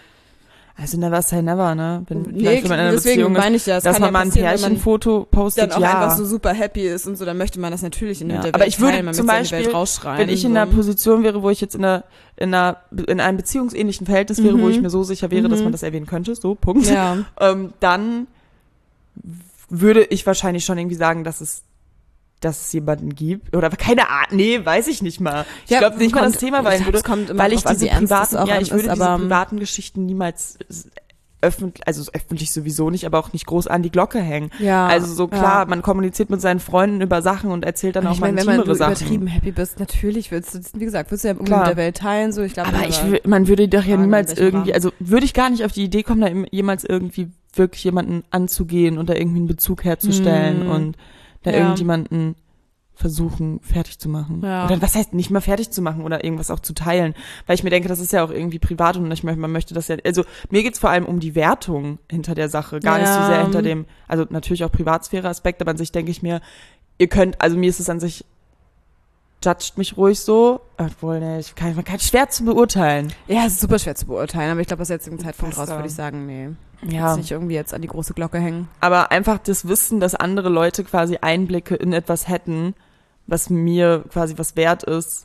Also never say never, ne? Wenn, Nee, vielleicht, wenn man in einer deswegen Beziehung ist, meine ich ja, es dass kann man ja mal ein passieren, wenn man Pärchenfoto postet, dann auch ja. einfach so super happy ist und so, dann möchte man das natürlich in Ja, der Welt aber ich würde teilen, man zum möchte es in die Beispiel, Welt rausschreien. Wenn ich in so. einer Position wäre, wo ich jetzt in einer, in einer, in einem beziehungsähnlichen Verhältnis wäre, Mhm. wo ich mir so sicher wäre, dass Mhm. man das erwähnen könnte, so, Punkt. Ja. Ähm, dann würde ich wahrscheinlich schon irgendwie sagen, dass es, dass es jemanden gibt. Oder keine Ahnung, nee, weiß ich nicht mal. Ich Ja, glaube nicht mal kommt- das Thema ich sein glaub, würde, es kommt immer weil ich drauf an, diese wie ernst es privaten, auch ja, ich ist, würde diese aber- privaten Geschichten niemals öffentlich, also öffentlich sowieso nicht, aber auch nicht groß an die Glocke hängen. Ja, Also so klar, ja. man kommuniziert mit seinen Freunden über Sachen und erzählt dann Und auch ich mal meine, wenn man intimere du Sachen. übertrieben happy bist, natürlich willst du, das, wie gesagt, willst du ja irgendwie Klar. mit der Welt teilen, so, ich glaube, Aber ich, wü- man würde doch ja Fragen, niemals in welchem irgendwie, Rahmen. also würde ich gar nicht auf die Idee kommen, da im- jemals irgendwie wirklich jemanden anzugehen und da irgendwie einen Bezug herzustellen Mm. und da Ja. irgendjemanden versuchen, fertig zu machen. Ja. Oder was heißt nicht mal fertig zu machen oder irgendwas auch zu teilen. Weil ich mir denke, das ist ja auch irgendwie privat und ich, möchte- man möchte das ja, also mir geht's vor allem um die Wertung hinter der Sache, gar nicht so Ja. sehr hinter dem, also natürlich auch Privatsphäre-Aspekt, aber an sich denke ich mir, ihr könnt, also mir ist es an sich judgt mich ruhig so. Obwohl, ne, ich kann, man kann schwer zu beurteilen. Ja, es ist super schwer zu beurteilen, aber ich glaube, aus jetzigen Zeitpunkt raus da. würde ich sagen, nee. Ja. Jetzt nicht irgendwie jetzt an die große Glocke hängen. Aber einfach das Wissen, dass andere Leute quasi Einblicke in etwas hätten, was mir quasi was wert ist,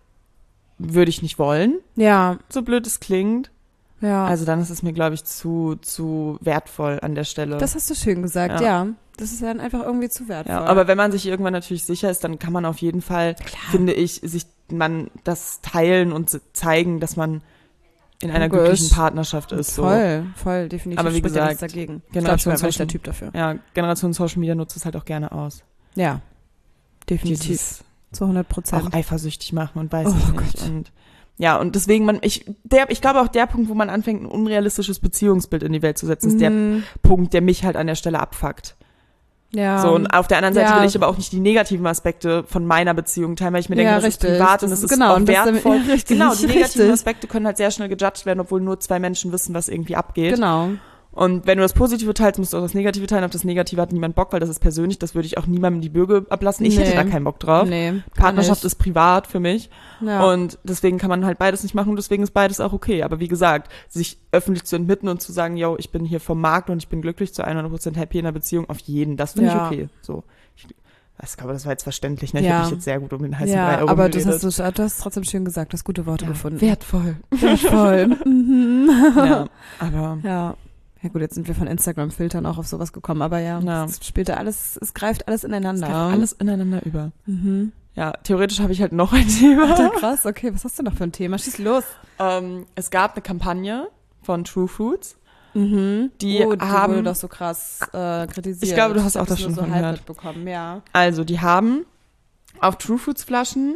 würde ich nicht wollen. Ja. So blöd es klingt. Ja. Also dann ist es mir, glaube ich, zu, zu wertvoll an der Stelle. Das hast du schön gesagt, ja. ja. Das ist dann einfach irgendwie zu wertvoll. Ja, aber wenn man sich irgendwann natürlich sicher ist, dann kann man auf jeden Fall, Klar. finde ich, sich man das teilen und zeigen, dass man in einer Logisch. glücklichen Partnerschaft ist. Voll, so. voll, definitiv. Aber wie Spricht gesagt, ja nichts dagegen. Generation ich glaub, ich Social, der Typ dafür. Ja, Generation Social Media nutzt es halt auch gerne aus. Ja, definitiv. Dieses zu hundert Prozent. Auch eifersüchtig machen und weiß oh ich nicht. Gott. Und ja, und deswegen, man, ich, der, ich glaube auch der Punkt, wo man anfängt, ein unrealistisches Beziehungsbild in die Welt zu setzen, ist Mhm. der Punkt, der mich halt an der Stelle abfuckt. Ja. So, und auf der anderen Seite Ja. will ich aber auch nicht die negativen Aspekte von meiner Beziehung teilen, weil ich mir denke, Ja, das richtig. ist privat und Das das ist- ist genau, auch und das ist- wertvoll. ja, richtig, Genau, die negativen richtig. Aspekte können halt sehr schnell gejudged werden, obwohl nur zwei Menschen wissen, was irgendwie abgeht. Genau. Und wenn du das Positive teilst, musst du auch das Negative teilen. Auf das Negative hat niemand Bock, weil das ist persönlich. Das würde ich auch niemandem die Bürger ablassen. Ich Nee. hätte da keinen Bock drauf. Nee, Partnerschaft ist privat für mich. Ja. Und deswegen kann man halt beides nicht machen und deswegen ist beides auch okay. Aber wie gesagt, sich öffentlich zu entmitten und zu sagen, yo, ich bin hier vom Markt und ich bin glücklich zu hundert Prozent happy in einer Beziehung, auf jeden, das finde Ja. ich okay. So. Ich, ich glaube, das war jetzt verständlich, ne? Ich Ja. habe mich jetzt sehr gut um den heißen ja, Brei herum aber das geredet. hast du, du hast trotzdem schön gesagt, hast gute Worte ja, gefunden. wertvoll. Wertvoll. mhm. Ja, aber Ja. Ja gut, jetzt sind wir von Instagram-Filtern auch auf sowas gekommen, aber ja, Ja. es spielt da alles, es greift alles es ineinander. geht alles ineinander über. Mhm. Ja, theoretisch habe ich halt noch ein Thema. Alter, krass, okay, was hast du noch für ein Thema? Schieß los. Ähm, es gab eine Kampagne von True Foods. Mhm. Die oh, die haben- wurde doch so krass äh, kritisiert. Ich glaube, du hast auch hab das nur schon so von halb gehört. mitbekommen, ja. Also, die haben auf True Foods Flaschen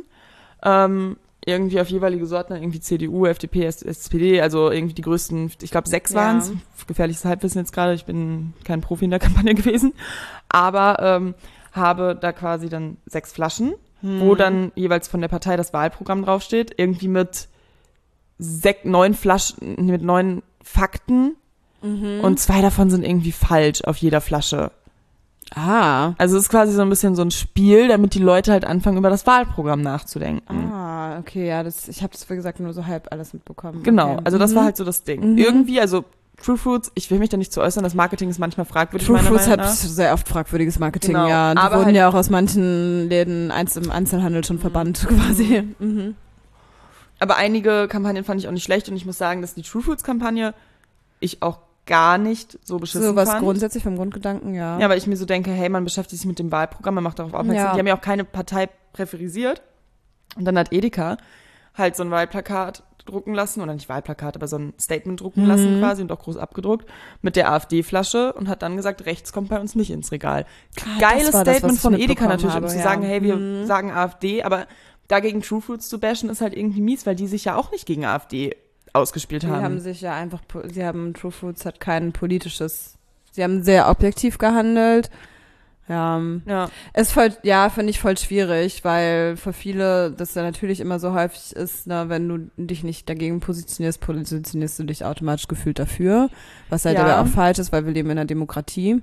ähm, irgendwie auf jeweilige Sorten, irgendwie C D U, F D P, S P D, also irgendwie die größten, ich glaube sechs Ja. waren es. Gefährliches Halbwissen jetzt gerade, ich bin kein Profi in der Kampagne gewesen. Aber ähm, habe da quasi dann sechs Flaschen, Hm. wo dann jeweils von der Partei das Wahlprogramm draufsteht, irgendwie mit sech, neun Flaschen, mit neun Fakten Mhm. und zwei davon sind irgendwie falsch auf jeder Flasche. Ah. Also es ist quasi so ein bisschen so ein Spiel, damit die Leute halt anfangen, über das Wahlprogramm nachzudenken. Ah, okay, ja, das, ich habe das, wie gesagt, nur so halb alles mitbekommen. Genau, okay. also das Mhm. war halt so das Ding. Mhm. Irgendwie, also True Foods, ich will mich da nicht zu äußern, das Marketing ist manchmal fragwürdig, True meiner Foods Meinung hat nach. sehr oft fragwürdiges Marketing, Genau, ja. Die aber wurden halt- ja auch aus manchen Läden eins im Einzelhandel schon verbannt, quasi. Mhm. Aber einige Kampagnen fand ich auch nicht schlecht und ich muss sagen, dass die True Foods Kampagne ich auch gar nicht so beschissen So was fand. grundsätzlich vom Grundgedanken, ja. Ja, weil ich mir so denke, hey, man beschäftigt sich mit dem Wahlprogramm, man macht darauf aufmerksam. Ja. Die haben ja auch keine Partei präferisiert. Und dann hat Edeka halt so ein Wahlplakat drucken lassen, oder nicht Wahlplakat, aber so ein Statement drucken Mhm. lassen quasi und auch groß abgedruckt mit der AfD-Flasche und hat dann gesagt, rechts kommt bei uns nicht ins Regal. Ah, Geiles das war das, was Statement ich von Edeka mitbekommen natürlich, um habe, zu ja. sagen, hey, wir Mhm. sagen AfD, aber dagegen True Foods zu bashen ist halt irgendwie mies, weil die sich ja auch nicht gegen AfD ausgespielt Die haben. haben sich ja einfach, po- sie haben, True Foods hat kein politisches, sie haben sehr objektiv gehandelt. Ja, ja. ist voll, ja, finde ich voll schwierig, weil für viele das ja natürlich immer so häufig ist, ne, wenn du dich nicht dagegen positionierst, positionierst du dich automatisch gefühlt dafür, was halt Ja. aber auch falsch ist, weil wir leben in einer Demokratie.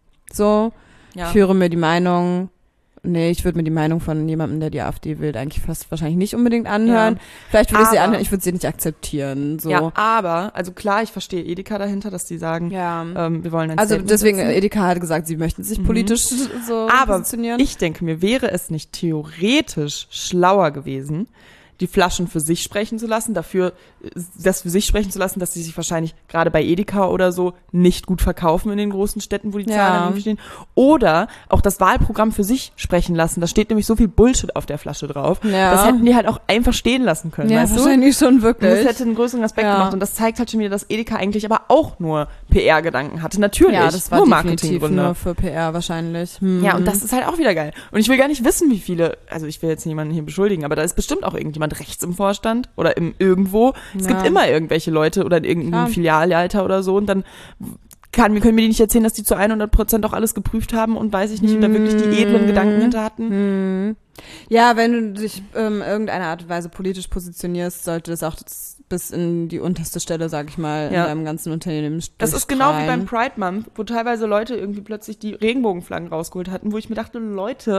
So, ja. ich höre mir die Meinung, nee, ich würde mir die Meinung von jemandem, der die AfD will, eigentlich fast wahrscheinlich nicht unbedingt anhören. Ja. Vielleicht würde ich sie Aber- anhören, ich würde sie nicht akzeptieren, so. ja, aber, also klar, ich verstehe Edeka dahinter, dass die sagen, Ja. ähm, wir wollen ein Also Statement deswegen, setzen. Edeka hat gesagt, sie möchten sich Mhm. politisch so Aber positionieren. ich denke mir, wäre es nicht theoretisch schlauer gewesen, die Flaschen für sich sprechen zu lassen, dafür das für sich sprechen zu lassen, dass sie sich wahrscheinlich gerade bei Edeka oder so nicht gut verkaufen in den großen Städten, wo die Zahlen Ja. dann irgendwie stehen. Oder auch das Wahlprogramm für sich sprechen lassen. Da steht nämlich so viel Bullshit auf der Flasche drauf. Ja. Das hätten die halt auch einfach stehen lassen können, ja, weißt du? wahrscheinlich schon Und wirklich. das hätte einen größeren Aspekt Ja. gemacht. Und das zeigt halt schon wieder, dass Edeka eigentlich aber auch nur P R-Gedanken hatte. Natürlich, ja, das war nur definitiv Marketinggründe. nur für P R wahrscheinlich. Hm. Ja, und das ist halt auch wieder geil. Und ich will gar nicht wissen, wie viele, also ich will jetzt niemanden hier beschuldigen, aber da ist bestimmt auch irgendjemand rechts im Vorstand oder im irgendwo. Es Ja. gibt immer irgendwelche Leute oder in irgendeinem Klar. Filialleiter oder so und dann kann, können mir die nicht erzählen, dass die zu hundert Prozent auch alles geprüft haben und weiß ich nicht, und da wirklich die edlen Gedanken hinter hatten. Hm. Ja, wenn du dich ähm, irgendeiner Art und Weise politisch positionierst, sollte das auch das bis in die unterste Stelle, sag ich mal, Ja. in deinem ganzen Unternehmen Das ist genau wie beim durchstrahlen. Pride Month, wo teilweise Leute irgendwie plötzlich die Regenbogenflaggen rausgeholt hatten, wo ich mir dachte, Leute,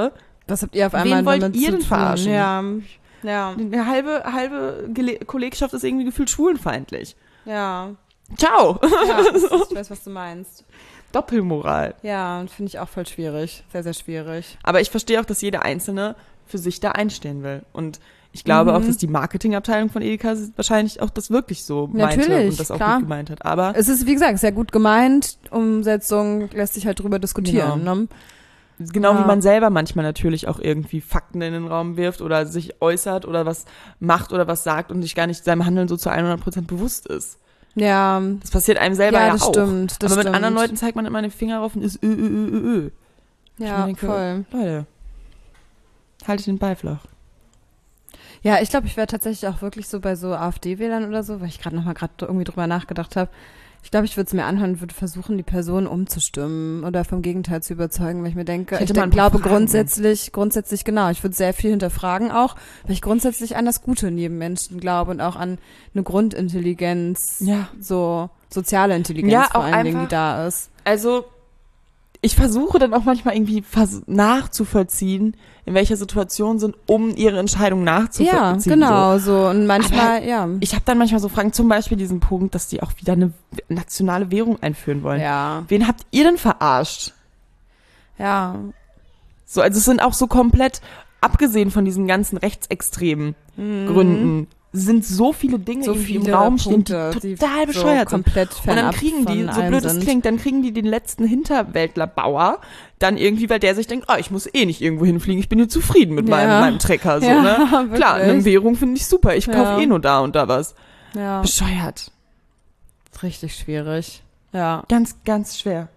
Was habt ihr auf einmal Wen wollt damit ihr zu denn tun? verarschen? Ja, ja, Eine halbe, halbe Gele- Kollegschaft ist irgendwie gefühlt schwulenfeindlich. ja. Ciao. Ja, das ist, ich weiß, was du meinst. Doppelmoral. Ja, finde ich auch voll schwierig. Sehr, sehr schwierig. Aber ich verstehe auch, dass jeder Einzelne für sich da einstehen will. Und ich glaube Mhm. auch, dass die Marketingabteilung von Edeka wahrscheinlich auch das wirklich so meinte Natürlich, und das auch klar. gut gemeint hat. Aber Es ist, wie gesagt, sehr gut gemeint. Umsetzung lässt sich halt drüber diskutieren. Genau. Ne? genau Ja. wie man selber manchmal natürlich auch irgendwie Fakten in den Raum wirft oder sich äußert oder was macht oder was sagt und sich gar nicht seinem Handeln so zu hundert Prozent bewusst ist. Ja, Das passiert einem selber ja, ja, das auch. stimmt. Das Aber mit stimmt. anderen Leuten zeigt man immer den Finger rauf und ist ö, ö, ö, ö, ö. Ja, Ich denke, voll. Leute, haltet den Ball flach. Ja, ich glaube, ich wäre tatsächlich auch wirklich so bei so AfD-Wählern oder so, weil ich gerade nochmal gerade irgendwie drüber nachgedacht habe. Ich glaube, ich würde es mir anhören und würde versuchen, die Person umzustimmen oder vom Gegenteil zu überzeugen, weil ich mir denke, Ich ich, hätte denk, mal ein paar glaube Fragen. grundsätzlich, grundsätzlich genau, ich würde sehr viel hinterfragen auch, weil ich grundsätzlich an das Gute in jedem Menschen glaube und auch an eine Grundintelligenz, Ja. so soziale Intelligenz Ja, vor auch allen Dingen, die einfach- da ist. Also, ich versuche dann auch manchmal irgendwie vers- nachzuvollziehen, in welcher Situation sind, um ihre Entscheidung Ja, nachzuvollziehen. So. genau, so und manchmal, ja. Ich habe dann manchmal so Fragen, zum Beispiel diesen Punkt, dass die auch wieder eine nationale Währung einführen wollen. Ja, Wen habt ihr denn verarscht? ja. So, also es sind auch so komplett, abgesehen von diesen ganzen rechtsextremen Mhm. Gründen, sind so viele Dinge So irgendwie im viele Raum stehen, Punkte, die die total so bescheuert sind. komplett Und dann fernab kriegen die, von so allem blöd es sind. klingt, dann kriegen die den letzten Hinterwäldlerbauer dann irgendwie, weil der sich denkt, oh, ich muss eh nicht irgendwo hinfliegen, ich bin hier zufrieden mit meinem, Ja. meinem Trecker. So, Ja, ne? wirklich. Klar, eine Währung finde ich super, ich Ja. kaufe eh nur da und da was. Ja, Bescheuert. ist richtig schwierig. Ja. Ganz, ganz schwer.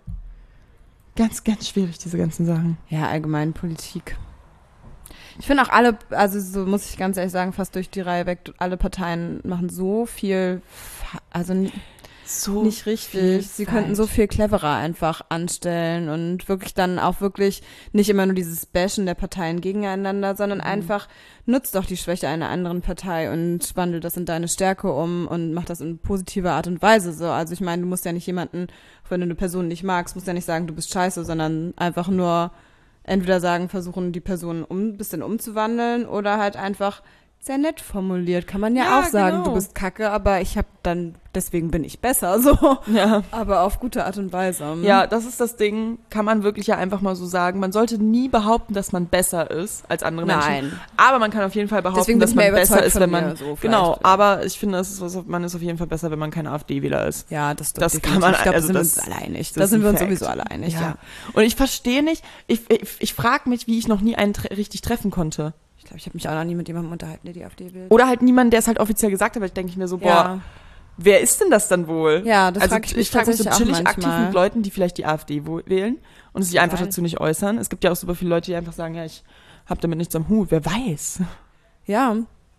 Ganz, ganz schwierig, diese ganzen Sachen. Ja, allgemein Politik. Ich finde auch alle, also so muss ich ganz ehrlich sagen, fast durch die Reihe weg, alle Parteien machen so viel, fa- also n- So nicht richtig. viel Sie könnten so falsch. viel cleverer einfach anstellen und wirklich dann auch wirklich nicht immer nur dieses Bashen der Parteien gegeneinander, sondern einfach nutzt doch die Schwäche einer anderen Partei und wandelt das in deine Stärke um und macht das in positiver Art und Weise so. Also ich meine, du musst ja nicht jemanden, auch wenn du eine Person nicht magst, musst ja nicht sagen, du bist scheiße, sondern einfach nur entweder sagen, versuchen die Person um, ein bisschen umzuwandeln oder halt einfach sehr nett formuliert. Kann man ja, Ja, auch sagen, genau. du bist kacke, aber ich habe dann, deswegen bin ich besser, so. Ja. Aber auf gute Art und Weise. Ja, das ist das Ding, kann man wirklich ja einfach mal so sagen. Man sollte nie behaupten, dass man besser ist als andere Menschen. Nein. Aber man kann auf jeden Fall behaupten, Deswegen bin dass ich mehr man besser überzeugt ist, von wenn mir, man. so vielleicht, genau, ja. aber ich finde, das ist was, man ist auf jeden Fall besser, wenn man kein AfD-Wähler ist. Ja, das, doch Das definitiv. kann man- Ich glaube, also da sind das- wir uns alle einig. das Da ist sind wir ein uns Fact. sowieso alle einig, ja. Und ich verstehe nicht, ich, ich, ich frage mich, wie ich noch nie einen tre richtig treffen konnte. Ich glaube, ich habe mich auch noch nie mit jemandem unterhalten, der die AfD will. Oder halt niemand, der es halt offiziell gesagt hat, weil ich denke mir so, boah, Ja, wer ist denn das dann wohl? ja, das also frage ich mich ich frage mich so tatsächlich chillig auch aktiv manchmal. mit Leuten, die vielleicht die AfD wo- wählen und sich einfach Sein. dazu nicht äußern. Es gibt ja auch super viele Leute, die einfach sagen, ja, ich habe damit nichts am Hut. Wer weiß? Ja.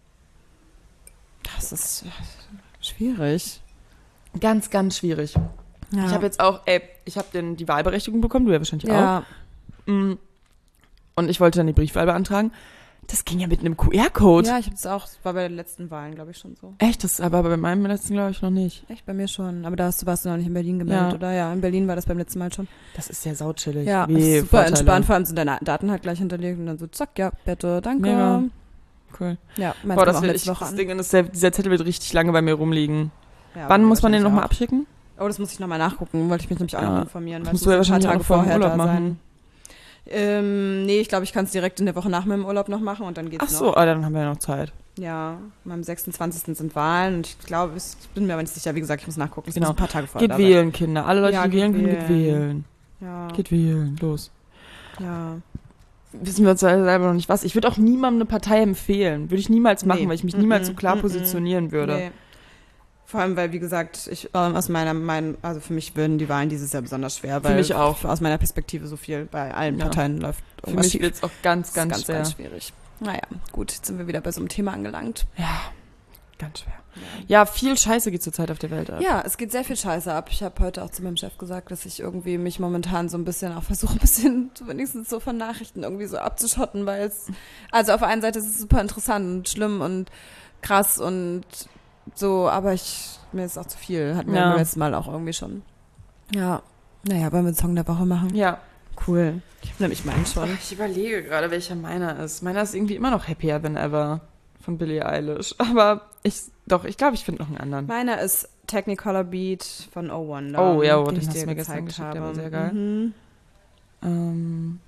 Das ist schwierig. Ganz, ganz schwierig. Ja. Ich habe jetzt auch, ey, ich habe denn die Wahlberechtigung bekommen, du ja wahrscheinlich ja. auch. Mm. Und ich wollte dann die Briefwahl beantragen. Das ging ja mit einem Q R-Code. Ja, ich habe es auch, das war bei den letzten Wahlen, glaube ich, schon so. Echt, das aber bei meinem letzten glaube ich noch nicht. Echt, bei mir schon. Aber da hast du, warst du noch nicht in Berlin gemeldet, Ja. oder? Ja, in Berlin war das beim letzten Mal schon. Das ist ja sauchillig. Ja, Wie das ist super Vorteile. entspannt. Vor allem sind deine Daten halt gleich hinterlegt und dann so, zack, ja, bitte, danke. Mega. Cool. Ja, meins Boah, kam das auch will ich, letzte Woche das an. Ding ist, der, dieser Zettel wird richtig lange bei mir rumliegen. Ja, Wann muss man den wahrscheinlich nochmal auch. abschicken? Oh, das muss ich nochmal nachgucken, wollte ich mich nämlich auch Ja. noch informieren. Das Weil musst es du ja muss ein wahrscheinlich auch noch vor dem Urlaub da machen. Ähm, nee, ich glaube, ich kann es direkt in der Woche nach meinem Urlaub noch machen und dann geht's Ach noch. so, ah, dann haben wir ja noch Zeit. Ja, am sechsundzwanzigsten sind Wahlen und ich glaube, ich bin mir aber nicht sicher, wie gesagt, ich muss nachgucken. Ich Genau. muss ein paar Tage vorher Geht da sein. wählen, Kinder. Alle Leute, Ja, die wählen geht können, geht wählen. Ja, Geht wählen, los. ja. Wissen wir uns selber noch nicht was. Ich würde auch niemandem eine Partei empfehlen. Würde ich niemals machen, Nee. weil ich mich niemals Mm-mm. so klar Mm-mm. positionieren würde. Nee. Vor allem, weil, wie gesagt, ich ähm, aus meiner Meinung, also für mich würden die Wahlen dieses Jahr besonders schwer, weil mich auch. aus meiner Perspektive so viel bei allen Ja. Parteien läuft Für irgendwas mich schief. wird es auch ganz, Das ist ganz, ganz, schwer. ganz schwierig. Naja, gut, jetzt sind wir wieder bei so einem Thema angelangt. Ja, ganz schwer. Ja, viel Scheiße geht zurzeit auf der Welt ab. Ja, es geht sehr viel Scheiße ab. Ich habe heute auch zu meinem Chef gesagt, dass ich irgendwie mich momentan so ein bisschen auch versuche, ein bisschen wenigstens so von Nachrichten irgendwie so abzuschotten, weil es, also auf der einen Seite ist es super interessant und schlimm und krass und so, aber ich, mir ist auch zu viel. Hatten wir Ja. beim letzten Mal auch irgendwie schon. Ja, naja, wollen wir einen Song der Woche machen? Ja, Cool. Ich habe nämlich meinen schon. Ich überlege gerade, welcher meiner ist. Meiner ist irgendwie immer noch Happier Than Ever von Billie Eilish. Aber ich, doch, ich glaube, ich finde noch einen anderen. Meiner ist Technicolor Beat von Oh Wonder. Oh ja, oh, den den ich hast dir du mir gestern gezeigt geschickt, habe. der war sehr geil. Mhm. Ähm,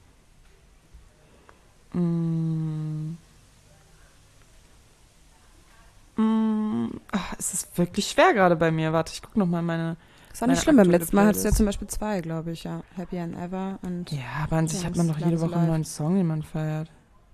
mm, mm, ach, es ist wirklich schwer gerade bei mir. Warte, ich gucke nochmal meine... Das war nicht meine schlimm. Beim aktuelle letzten Mal hattest du ja Playlist. zum Beispiel zwei, glaube ich, ja. Happy and Ever und... Ja, aber an sich Ja, hat man das doch jede Love is Woche einen Alive. neuen Song, den man feiert.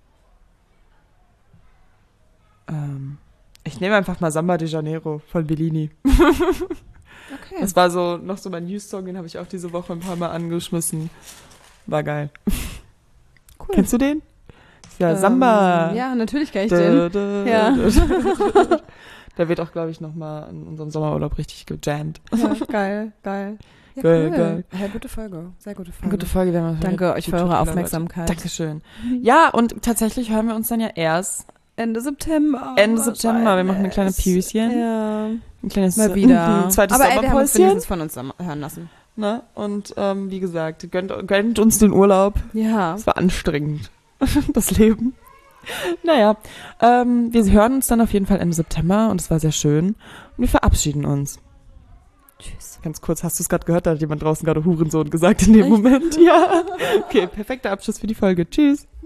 Ähm, ich nehme einfach mal Samba de Janeiro von Bellini. Okay. Das war so noch so mein News-Song, den habe ich auch diese Woche ein paar Mal angeschmissen. War geil. Cool. Kennst du den? Ja, Ähm, Samba. Ja, natürlich kenn ich Da, den. da, Ja. da. Der wird auch, glaube ich, nochmal in unserem Sommerurlaub richtig gejammt. Ja, geil, geil. Ja, Geil, cool. geil. Ja, gute Folge. Sehr gute Folge. Gute Folge, wir haben Danke euch für eure Aufmerksamkeit. Dankeschön. Ja, und tatsächlich hören wir uns dann ja erst Ende September. Ende September. Wir machen eine kleine Päuschen. Ja. Ein kleines Mal wieder. ein zweites Aber ey, wir haben uns Sommerpäuschen. wenigstens von uns sam- hören lassen. Ne? Und ähm, wie gesagt, gönnt, gönnt uns den Urlaub. Ja. Es war anstrengend, das Leben. Naja, ähm, wir hören uns dann auf jeden Fall Ende September und es war sehr schön. Und wir verabschieden uns. Tschüss. Ganz kurz, hast du es gerade gehört? Da hat jemand draußen gerade Hurensohn gesagt in dem Echt? Moment. Ja. Okay, perfekter Abschluss für die Folge. Tschüss.